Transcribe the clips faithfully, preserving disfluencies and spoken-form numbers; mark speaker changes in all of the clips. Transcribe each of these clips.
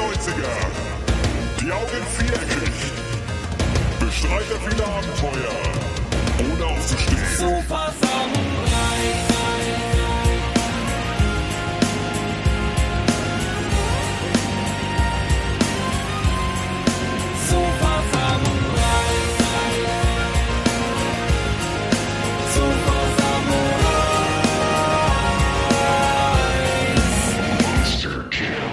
Speaker 1: neunziger. Die Augen viereckig. Bestreiter viele Abenteuer. Ohne aufzustehen.
Speaker 2: Super Samurai. Super Samurai. Super Samurai.
Speaker 1: Monster Kill.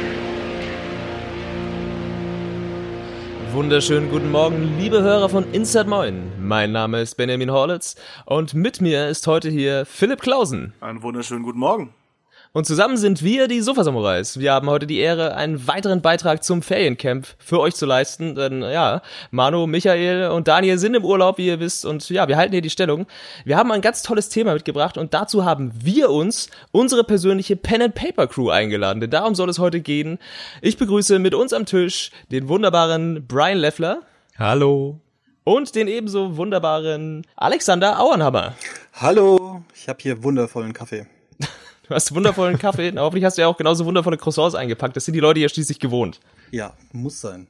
Speaker 3: Wunderschönen guten Morgen, liebe Hörer von Inside Moin. Mein Name ist Benjamin Horlitz und mit mir ist heute hier Philipp Clausen.
Speaker 4: Einen wunderschönen guten Morgen.
Speaker 3: Und zusammen sind wir die Sofa-Samurais. Wir haben heute die Ehre, einen weiteren Beitrag zum Feriencamp für euch zu leisten. Denn ja, Manu, Michael und Daniel sind im Urlaub, wie ihr wisst. Und ja, wir halten hier die Stellung. Wir haben ein ganz tolles Thema mitgebracht und dazu haben wir uns unsere persönliche Pen-and-Paper-Crew eingeladen. Denn darum soll es heute gehen. Ich begrüße mit uns am Tisch den wunderbaren Brian Leffler.
Speaker 5: Hallo.
Speaker 3: Und den ebenso wunderbaren Alexander Auernhammer.
Speaker 6: Hallo, ich habe hier wundervollen Kaffee.
Speaker 3: Du hast wundervollen Kaffee. Na, hoffentlich hast du ja auch genauso wundervolle Croissants eingepackt. Das sind die Leute ja schließlich gewohnt.
Speaker 6: Ja, muss sein.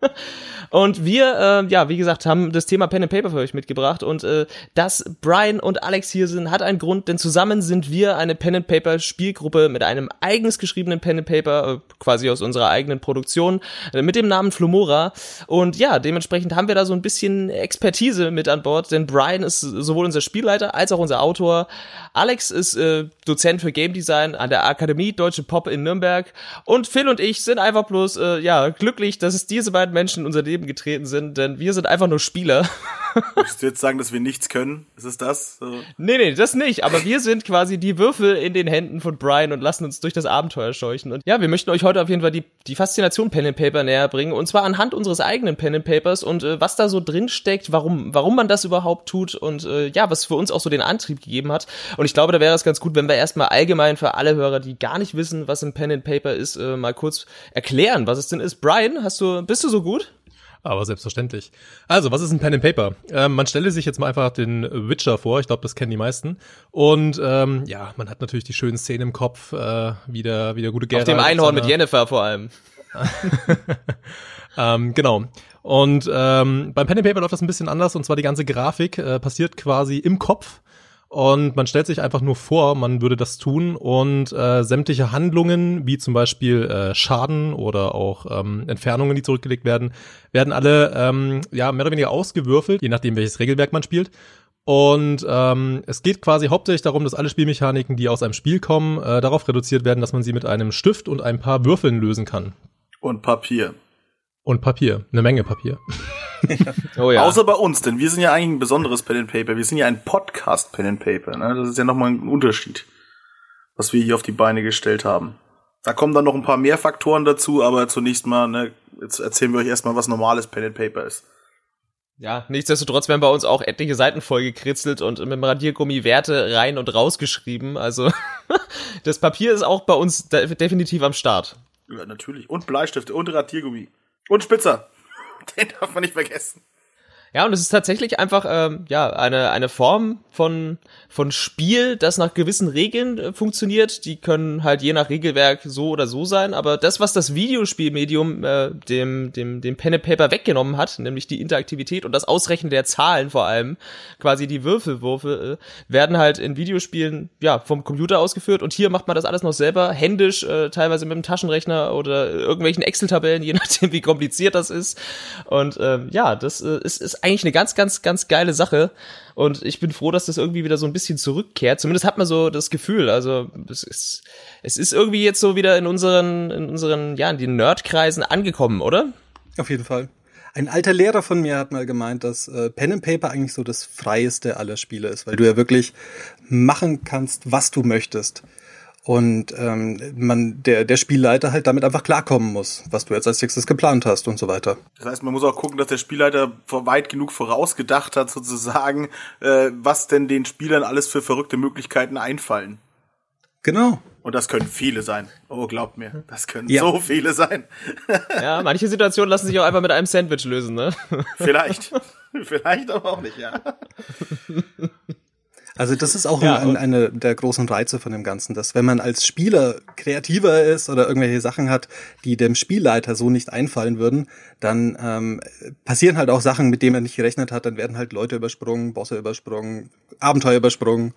Speaker 3: Und wir, äh, ja, wie gesagt, haben das Thema Pen and Paper für euch mitgebracht. Und äh, dass Brian und Alex hier sind, hat einen Grund, denn zusammen sind wir eine Pen and Paper Spielgruppe mit einem eigens geschriebenen Pen and Paper, äh, quasi aus unserer eigenen Produktion, äh, mit dem Namen Flumora. Und ja, dementsprechend haben wir da so ein bisschen Expertise mit an Bord, denn Brian ist sowohl unser Spielleiter als auch unser Autor. Alex ist äh, Dozent für Game Design an der Akademie Deutsche Pop in Nürnberg. Und Phil und ich sind einfach bloß, äh, ja, glücklich, dass es diese beiden Menschen in unser Leben getreten sind, denn wir sind einfach nur Spieler.
Speaker 4: Möchtest du jetzt sagen, dass wir nichts können? Ist es das? So.
Speaker 3: Nee, nee, das nicht, aber wir sind quasi die Würfel in den Händen von Brian und lassen uns durch das Abenteuer scheuchen. Und ja, wir möchten euch heute auf jeden Fall die, die Faszination Pen and Paper näher bringen, und zwar anhand unseres eigenen Pen and Papers und äh, was da so drin steckt, warum, warum man das überhaupt tut und äh, ja, was für uns auch so den Antrieb gegeben hat. Und ich glaube, da wäre es ganz gut, wenn wir erstmal allgemein für alle Hörer, die gar nicht wissen, was ein Pen and Paper ist, äh, mal kurz erklären, was es denn ist. Brian, hast du, bist du so gut?
Speaker 5: Aber selbstverständlich. Also, was ist ein Pen and Paper? Ähm, man stelle sich jetzt mal einfach den Witcher vor. Ich glaube, das kennen die meisten. Und ähm, ja, man hat natürlich die schönen Szenen im Kopf, äh, wie der, wie der gute Geralt.
Speaker 3: Auf dem Einhorn mit Yennefer vor allem.
Speaker 5: ähm, genau. Und ähm, beim Pen and Paper läuft das ein bisschen anders. Und zwar die ganze Grafik äh, passiert quasi im Kopf. Und man stellt sich einfach nur vor, man würde das tun und äh, sämtliche Handlungen, wie zum Beispiel äh, Schaden oder auch ähm, Entfernungen, die zurückgelegt werden, werden alle ähm, ja mehr oder weniger ausgewürfelt, je nachdem, welches Regelwerk man spielt. Und ähm, es geht quasi hauptsächlich darum, dass alle Spielmechaniken, die aus einem Spiel kommen, äh, darauf reduziert werden, dass man sie mit einem Stift und ein paar Würfeln lösen kann.
Speaker 4: Und Papier.
Speaker 5: Und Papier, eine Menge Papier.
Speaker 3: Oh ja.
Speaker 4: Außer bei uns, denn wir sind ja eigentlich ein besonderes Pen and Paper. Wir sind ja ein Podcast Pen and Paper. Ne? Das ist ja nochmal ein Unterschied, was wir hier auf die Beine gestellt haben. Da kommen dann noch ein paar mehr Faktoren dazu, aber zunächst mal, ne, jetzt erzählen wir euch erstmal, was normales Pen and Paper ist.
Speaker 3: Ja, nichtsdestotrotz werden bei uns auch etliche Seiten voll gekritzelt und mit dem Radiergummi Werte rein und rausgeschrieben. Also das Papier ist auch bei uns de- definitiv am Start.
Speaker 4: Ja, natürlich. Und Bleistifte und Radiergummi. Und Spitzer. Den darf man nicht vergessen.
Speaker 3: Ja, und es ist tatsächlich einfach ähm, ja eine eine Form von von Spiel, das nach gewissen Regeln äh, funktioniert. Die können halt je nach Regelwerk so oder so sein, aber das, was das Videospielmedium äh, dem dem dem Pen and Paper weggenommen hat, nämlich die Interaktivität und das Ausrechnen der Zahlen vor allem, quasi die Würfelwürfe, äh, werden halt in Videospielen ja vom Computer ausgeführt, und hier macht man das alles noch selber, händisch, äh, teilweise mit dem Taschenrechner oder irgendwelchen Excel-Tabellen, je nachdem wie kompliziert das ist. Und ähm, ja, das äh, ist, ist eigentlich eine ganz, ganz, ganz geile Sache. Und ich bin froh, dass das irgendwie wieder so ein bisschen zurückkehrt. Zumindest hat man so das Gefühl. Also es ist, es ist irgendwie jetzt so wieder in unseren, in unseren, ja, in den Nerdkreisen angekommen, oder?
Speaker 6: Auf jeden Fall. Ein alter Lehrer von mir hat mal gemeint, dass äh, Pen and Paper eigentlich so das freieste aller Spiele ist, weil du ja wirklich machen kannst, was du möchtest. Und ähm, man der der Spielleiter halt damit einfach klarkommen muss, was du jetzt als nächstes geplant hast und so weiter.
Speaker 4: Das heißt, man muss auch gucken, dass der Spielleiter weit genug vorausgedacht hat, sozusagen, äh, was denn den Spielern alles für verrückte Möglichkeiten einfallen.
Speaker 6: Genau.
Speaker 4: Und das können viele sein. Oh, glaubt mir, das können
Speaker 6: Ja.
Speaker 4: so viele sein.
Speaker 3: Ja, manche Situationen lassen sich auch einfach mit einem Sandwich lösen, ne?
Speaker 4: Vielleicht. Vielleicht aber auch nicht, ja.
Speaker 6: Also das ist auch
Speaker 3: Ja,
Speaker 6: ein, eine der großen Reize von dem Ganzen, dass wenn man als Spieler kreativer ist oder irgendwelche Sachen hat, die dem Spielleiter so nicht einfallen würden, dann ähm, passieren halt auch Sachen, mit denen er nicht gerechnet hat. Dann werden halt Leute übersprungen, Bosse übersprungen, Abenteuer übersprungen.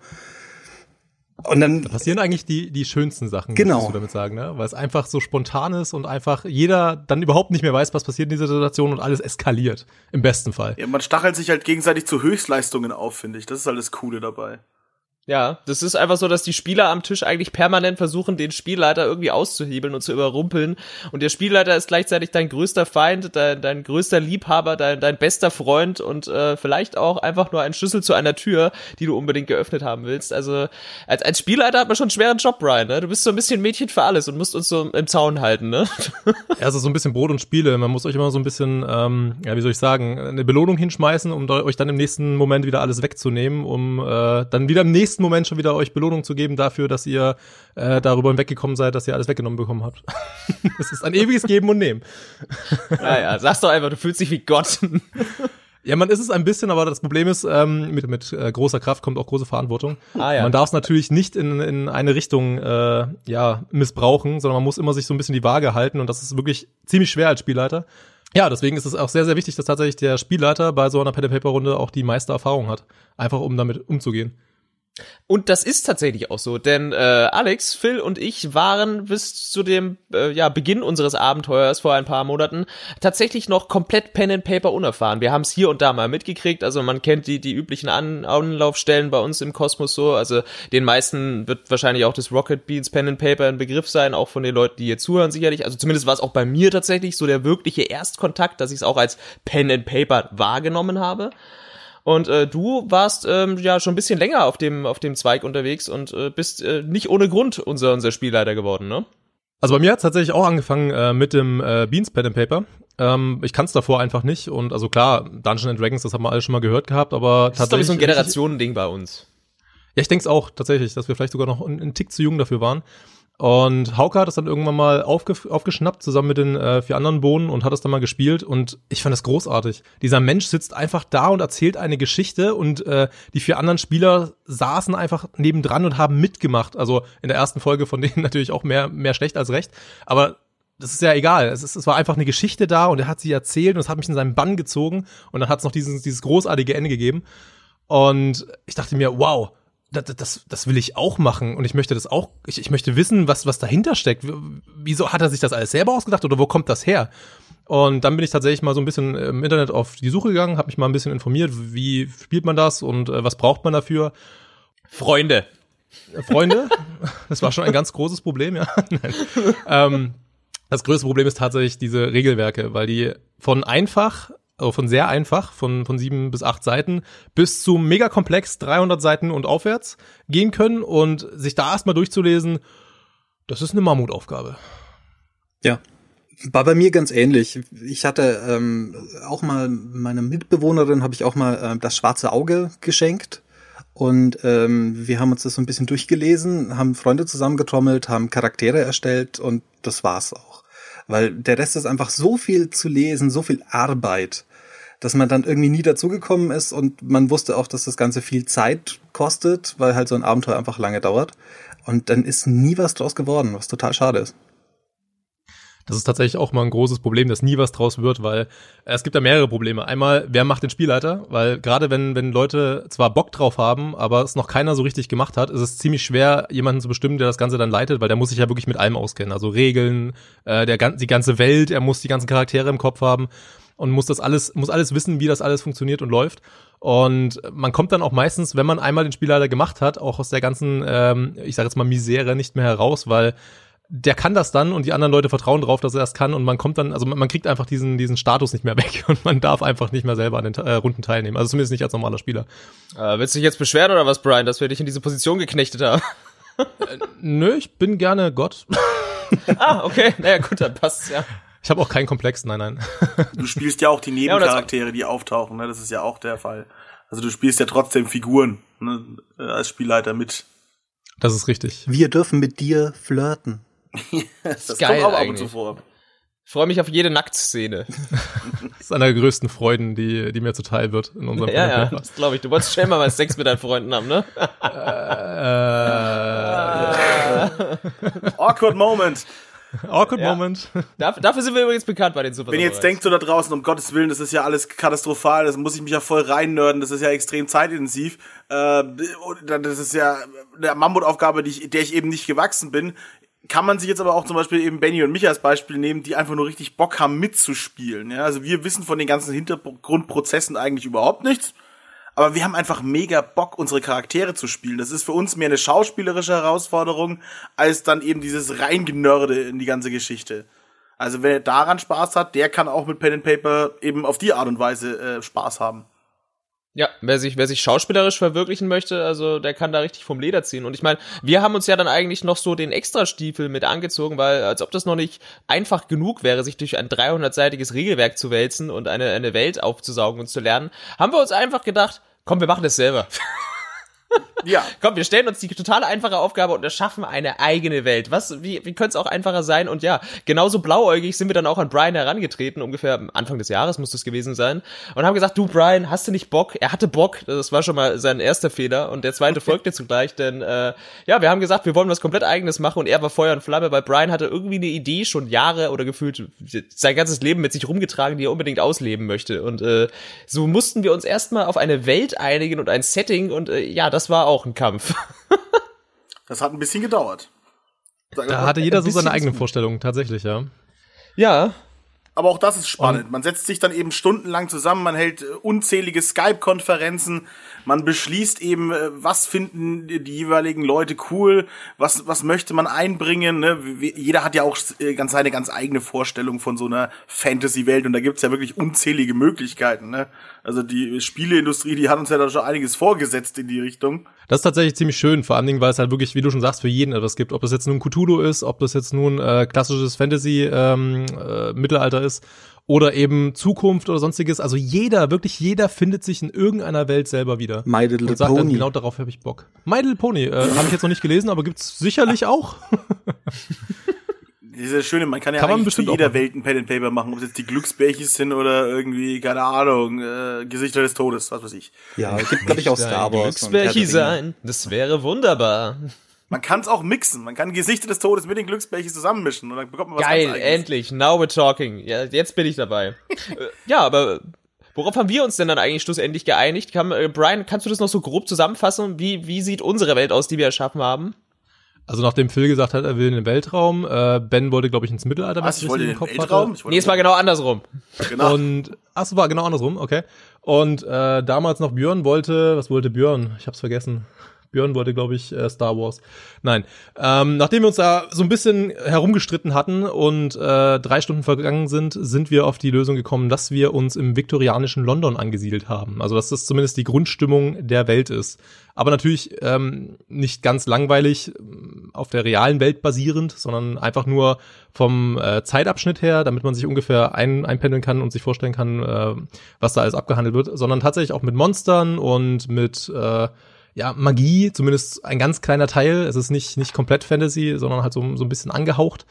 Speaker 6: Und dann
Speaker 5: Da passieren eigentlich die die schönsten Sachen,
Speaker 6: Genau.
Speaker 5: musst du damit sagen, ne? Weil es einfach so spontan ist und einfach jeder dann überhaupt nicht mehr weiß, was passiert in dieser Situation und alles eskaliert. Im besten Fall.
Speaker 4: Ja, man stachelt sich halt gegenseitig zu Höchstleistungen auf, finde ich. Das ist halt das Coole dabei.
Speaker 3: Ja, das ist einfach so, dass die Spieler am Tisch eigentlich permanent versuchen, den Spielleiter irgendwie auszuhebeln und zu überrumpeln. Und der Spielleiter ist gleichzeitig dein größter Feind, dein, dein größter Liebhaber, dein, dein bester Freund und äh, vielleicht auch einfach nur ein Schlüssel zu einer Tür, die du unbedingt geöffnet haben willst. Also als, als Spielleiter hat man schon einen schweren Job, Brian. Ne? Du bist so ein bisschen Mädchen für alles und musst uns so im Zaun halten, ne?
Speaker 5: Ja, also so ein bisschen Brot und Spiele. Man muss euch immer so ein bisschen, ähm, ja, wie soll ich sagen, eine Belohnung hinschmeißen, um da, euch dann im nächsten Moment wieder alles wegzunehmen, um äh, dann wieder im nächsten Moment schon wieder euch Belohnung zu geben dafür, dass ihr äh, darüber hinweggekommen seid, dass ihr alles weggenommen bekommen habt. Es ist ein ewiges Geben und Nehmen.
Speaker 3: Naja, sag's doch einfach, du fühlst dich wie Gott.
Speaker 5: Ja, man ist es ein bisschen, aber das Problem ist, ähm, mit, mit äh, großer Kraft kommt auch große Verantwortung.
Speaker 3: Ah, ja.
Speaker 5: Man darf es natürlich nicht in, in eine Richtung äh, ja missbrauchen, sondern man muss immer sich so ein bisschen die Waage halten und das ist wirklich ziemlich schwer als Spielleiter. Ja, deswegen ist es auch sehr, sehr wichtig, dass tatsächlich der Spielleiter bei so einer Pen-and-Paper-Runde auch die meiste Erfahrung hat. Einfach um damit umzugehen.
Speaker 3: Und das ist tatsächlich auch so, denn äh, Alex, Phil und ich waren bis zu dem äh, ja, Beginn unseres Abenteuers vor ein paar Monaten tatsächlich noch komplett Pen and Paper unerfahren. Wir haben es hier und da mal mitgekriegt, also man kennt die die üblichen An- Anlaufstellen bei uns im Kosmos so, also den meisten wird wahrscheinlich auch das Rocket Beans Pen and Paper ein Begriff sein, auch von den Leuten, die hier zuhören sicherlich, also zumindest war es auch bei mir tatsächlich so der wirkliche Erstkontakt, dass ich es auch als Pen and Paper wahrgenommen habe. Und äh, du warst ähm, ja schon ein bisschen länger auf dem auf dem Zweig unterwegs und äh, bist äh, nicht ohne Grund unser unser Spielleiter geworden, ne?
Speaker 5: Also bei mir hat es tatsächlich auch angefangen äh, mit dem äh, Beans Pen and Paper. Ähm, ich kann es davor einfach nicht und also klar, Dungeons and Dragons, das haben wir alle schon mal gehört gehabt, aber
Speaker 3: Das ist glaube ich so ein Generationending bei uns.
Speaker 5: Ja, ich denke es auch tatsächlich, dass wir vielleicht sogar noch einen Tick zu jung dafür waren. Und Hauke hat das dann irgendwann mal aufge- aufgeschnappt, zusammen mit den äh, vier anderen Bohnen und hat das dann mal gespielt und ich fand das großartig. Dieser Mensch sitzt einfach da und erzählt eine Geschichte und äh, die vier anderen Spieler saßen einfach nebendran und haben mitgemacht. Also in der ersten Folge von denen natürlich auch mehr, mehr schlecht als recht, aber das ist ja egal. Es, ist, es war einfach eine Geschichte da und er hat sie erzählt und es hat mich in seinen Bann gezogen und dann hat es noch dieses, dieses großartige Ende gegeben und ich dachte mir, wow, Das, das, das will ich auch machen und ich möchte das auch, ich, ich möchte wissen, was, was dahinter steckt. Wieso hat er sich das alles selber ausgedacht oder wo kommt das her? Und dann bin ich tatsächlich mal so ein bisschen im Internet auf die Suche gegangen, habe mich mal ein bisschen informiert, wie spielt man das und äh, was braucht man dafür?
Speaker 3: Freunde.
Speaker 5: Äh, Freunde, das war schon ein ganz großes Problem, ja. Nein. Ähm, das größte Problem ist tatsächlich diese Regelwerke, weil die von einfach Also von sehr einfach, von von sieben bis acht Seiten, bis zu mega komplex, dreihundert Seiten und aufwärts gehen können und sich da erstmal durchzulesen, das ist eine Mammutaufgabe.
Speaker 6: Ja, war bei mir ganz ähnlich. Ich hatte ähm, auch mal meiner Mitbewohnerin habe ich auch mal äh, das schwarze Auge geschenkt und ähm, wir haben uns das so ein bisschen durchgelesen, haben Freunde zusammengetrommelt, haben Charaktere erstellt und das war's auch. Weil der Rest ist einfach so viel zu lesen, so viel Arbeit, dass man dann irgendwie nie dazugekommen ist und man wusste auch, dass das Ganze viel Zeit kostet, weil halt so ein Abenteuer einfach lange dauert. Und dann ist nie was draus geworden, was total schade ist.
Speaker 5: Das ist tatsächlich auch mal ein großes Problem, dass nie was draus wird, weil es gibt da mehrere Probleme. Einmal, wer macht den Spielleiter? Weil gerade wenn wenn Leute zwar Bock drauf haben, aber es noch keiner so richtig gemacht hat, ist es ziemlich schwer, jemanden zu bestimmen, der das Ganze dann leitet, weil der muss sich ja wirklich mit allem auskennen. Also Regeln, äh, der die ganze Welt, er muss die ganzen Charaktere im Kopf haben und muss das alles muss alles wissen, wie das alles funktioniert und läuft. Und man kommt dann auch meistens, wenn man einmal den Spielleiter gemacht hat, auch aus der ganzen, ähm, ich sage jetzt mal Misere nicht mehr heraus, weil der kann das dann und die anderen Leute vertrauen drauf, dass er das kann und man kommt dann, also man, man kriegt einfach diesen diesen Status nicht mehr weg und man darf einfach nicht mehr selber an den äh, Runden teilnehmen, also zumindest nicht als normaler Spieler.
Speaker 3: Äh, willst du dich jetzt beschweren oder was, Brian, dass wir dich in diese Position geknechtet haben?
Speaker 5: äh, nö, ich bin gerne Gott.
Speaker 3: Ah, okay, naja gut, dann passt's, ja.
Speaker 5: Ich habe auch keinen Komplex, nein, nein.
Speaker 4: Du spielst ja auch die Nebencharaktere, die auftauchen, ne? Das ist ja auch der Fall. Also du spielst ja trotzdem Figuren, ne? Als Spielleiter mit.
Speaker 5: Das ist richtig.
Speaker 6: Wir dürfen mit dir flirten.
Speaker 4: Das
Speaker 3: Geil
Speaker 4: kommt auch ab und
Speaker 3: eigentlich.
Speaker 4: zu vor.
Speaker 3: Ich freue mich auf jede Nacktszene.
Speaker 5: Das ist einer der größten Freuden, die, die mir zuteil wird in unserem
Speaker 3: Ja, ja,
Speaker 5: Paper.
Speaker 3: das glaube ich. Du wolltest schon mal Sex mit deinen Freunden haben, ne?
Speaker 5: Äh,
Speaker 4: Awkward Moment.
Speaker 5: awkward
Speaker 3: Ja.
Speaker 5: Moment.
Speaker 3: Dafür, dafür sind wir übrigens bekannt bei den Super
Speaker 4: Wenn ihr jetzt denkt so da draußen, um Gottes Willen, das ist ja alles katastrophal, das muss ich mich ja voll reinnörden, das ist ja extrem zeitintensiv, äh, das ist ja eine Mammutaufgabe, die ich, der ich eben nicht gewachsen bin, kann man sich jetzt aber auch zum Beispiel eben Benny und mich als Beispiel nehmen, die einfach nur richtig Bock haben mitzuspielen. Ja? Also wir wissen von den ganzen Hintergrundprozessen eigentlich überhaupt nichts, aber wir haben einfach mega Bock, unsere Charaktere zu spielen. Das ist für uns mehr eine schauspielerische Herausforderung, als dann eben dieses Reingenörde in die ganze Geschichte. Also wer daran Spaß hat, der kann auch mit Pen and Paper eben auf die Art und Weise äh, Spaß haben.
Speaker 3: Ja, wer sich, wer sich schauspielerisch verwirklichen möchte, also der kann da richtig vom Leder ziehen. Und ich meine, wir haben uns ja dann eigentlich noch so den Extrastiefel mit angezogen, weil als ob das noch nicht einfach genug wäre, sich durch ein dreihundertseitiges Regelwerk zu wälzen und eine, eine Welt aufzusaugen und zu lernen, haben wir uns einfach gedacht, komm, wir machen das selber.
Speaker 4: Ja.
Speaker 3: Komm, wir stellen uns die total einfache Aufgabe und erschaffen eine eigene Welt. Was, wie, wie könnte es auch einfacher sein? Und ja, genauso blauäugig sind wir dann auch an Brian herangetreten, ungefähr am Anfang des Jahres muss das gewesen sein, und haben gesagt, du Brian, hast du nicht Bock? Er hatte Bock, das war schon mal sein erster Fehler, und der zweite folgte zugleich, denn äh, ja, wir haben gesagt, wir wollen was komplett Eigenes machen, und er war Feuer und Flamme, weil Brian hatte irgendwie eine Idee schon Jahre oder gefühlt sein ganzes Leben mit sich rumgetragen, die er unbedingt ausleben möchte, und äh, so mussten wir uns erstmal auf eine Welt einigen und ein Setting, und äh, ja, das war auch ein Kampf.
Speaker 4: Das hat ein bisschen gedauert. Sag
Speaker 5: Da
Speaker 4: mal.
Speaker 5: hatte jeder so seine
Speaker 3: bisschen
Speaker 5: eigene
Speaker 3: zu-
Speaker 5: Vorstellung, tatsächlich, ja.
Speaker 3: Ja,
Speaker 4: Aber auch das ist spannend. Man setzt sich dann eben stundenlang zusammen, man hält äh, unzählige Skype-Konferenzen, man beschließt eben, äh, was finden die, die jeweiligen Leute cool, was was möchte man einbringen. Ne? Wie- Jeder hat ja auch äh, ganz seine ganz eigene Vorstellung von so einer Fantasy-Welt, und da gibt's ja wirklich unzählige Möglichkeiten. Ne? Also die Spieleindustrie, die hat uns ja da schon einiges vorgesetzt in die Richtung.
Speaker 5: Das ist tatsächlich ziemlich schön, vor allen Dingen, weil es halt wirklich, wie du schon sagst, für jeden etwas gibt. Ob das jetzt nun Cthulhu ist, ob das jetzt nun äh, klassisches Fantasy, ähm, äh, Mittelalter ist oder eben Zukunft oder sonstiges. Also jeder, wirklich jeder findet sich in irgendeiner Welt selber wieder.
Speaker 6: My Little
Speaker 5: Und sagt dann,
Speaker 6: Pony.
Speaker 5: genau darauf habe ich Bock. My Little Pony, äh, habe ich jetzt noch nicht gelesen, aber gibt's sicherlich auch.
Speaker 4: Diese schöne, man kann ja
Speaker 5: Kann man
Speaker 4: eigentlich
Speaker 5: bestimmt
Speaker 4: zu jeder
Speaker 5: auch machen.
Speaker 4: Welt ein Pen and Paper machen, ob es jetzt die Glücksbärchis sind oder irgendwie, keine Ahnung, äh, Gesichter des Todes, was weiß ich.
Speaker 6: Ja, gibt, glaube ich, auch Star Wars. und Herr der
Speaker 3: Glücksbärchi
Speaker 6: Ringe.
Speaker 3: sein, das wäre wunderbar.
Speaker 4: Man kann es auch mixen. Man kann Gesichter des Todes mit den Glücksbärchis zusammenmischen und dann bekommt man was
Speaker 3: Geil,
Speaker 4: ganz Eigenes.
Speaker 3: endlich, now we're talking. Ja, jetzt bin ich dabei. Äh, ja, aber worauf haben wir uns denn dann eigentlich schlussendlich geeinigt? Kann, äh, Brian, kannst du das noch so grob zusammenfassen? Wie, wie sieht unsere Welt aus, die wir erschaffen haben?
Speaker 5: Also nachdem Phil gesagt hat, er will in den Weltraum, äh, Ben wollte, glaube ich, ins Mittelalter,
Speaker 4: Was, ich wollte in
Speaker 5: im
Speaker 4: den Weltraum? Ich wollte
Speaker 3: Nee, es war genau andersrum.
Speaker 4: genau.
Speaker 5: Und, ach, es war genau andersrum, okay. Und äh, damals noch Björn wollte, was wollte Björn? Ich hab's vergessen. Björn wollte, glaube ich, äh, Star Wars. Nein. Ähm, nachdem wir uns da so ein bisschen herumgestritten hatten und äh, drei Stunden vergangen sind, sind wir auf die Lösung gekommen, dass wir uns im viktorianischen London angesiedelt haben. Also dass das zumindest die Grundstimmung der Welt ist. Aber natürlich ähm, nicht ganz langweilig ähm, auf der realen Welt basierend, sondern einfach nur vom äh, Zeitabschnitt her, damit man sich ungefähr ein, einpendeln kann und sich vorstellen kann, äh, was da alles abgehandelt wird, sondern tatsächlich auch mit Monstern und mit äh, ja, Magie, zumindest ein ganz kleiner Teil. Es ist nicht nicht komplett Fantasy, sondern halt so, so ein bisschen angehaucht.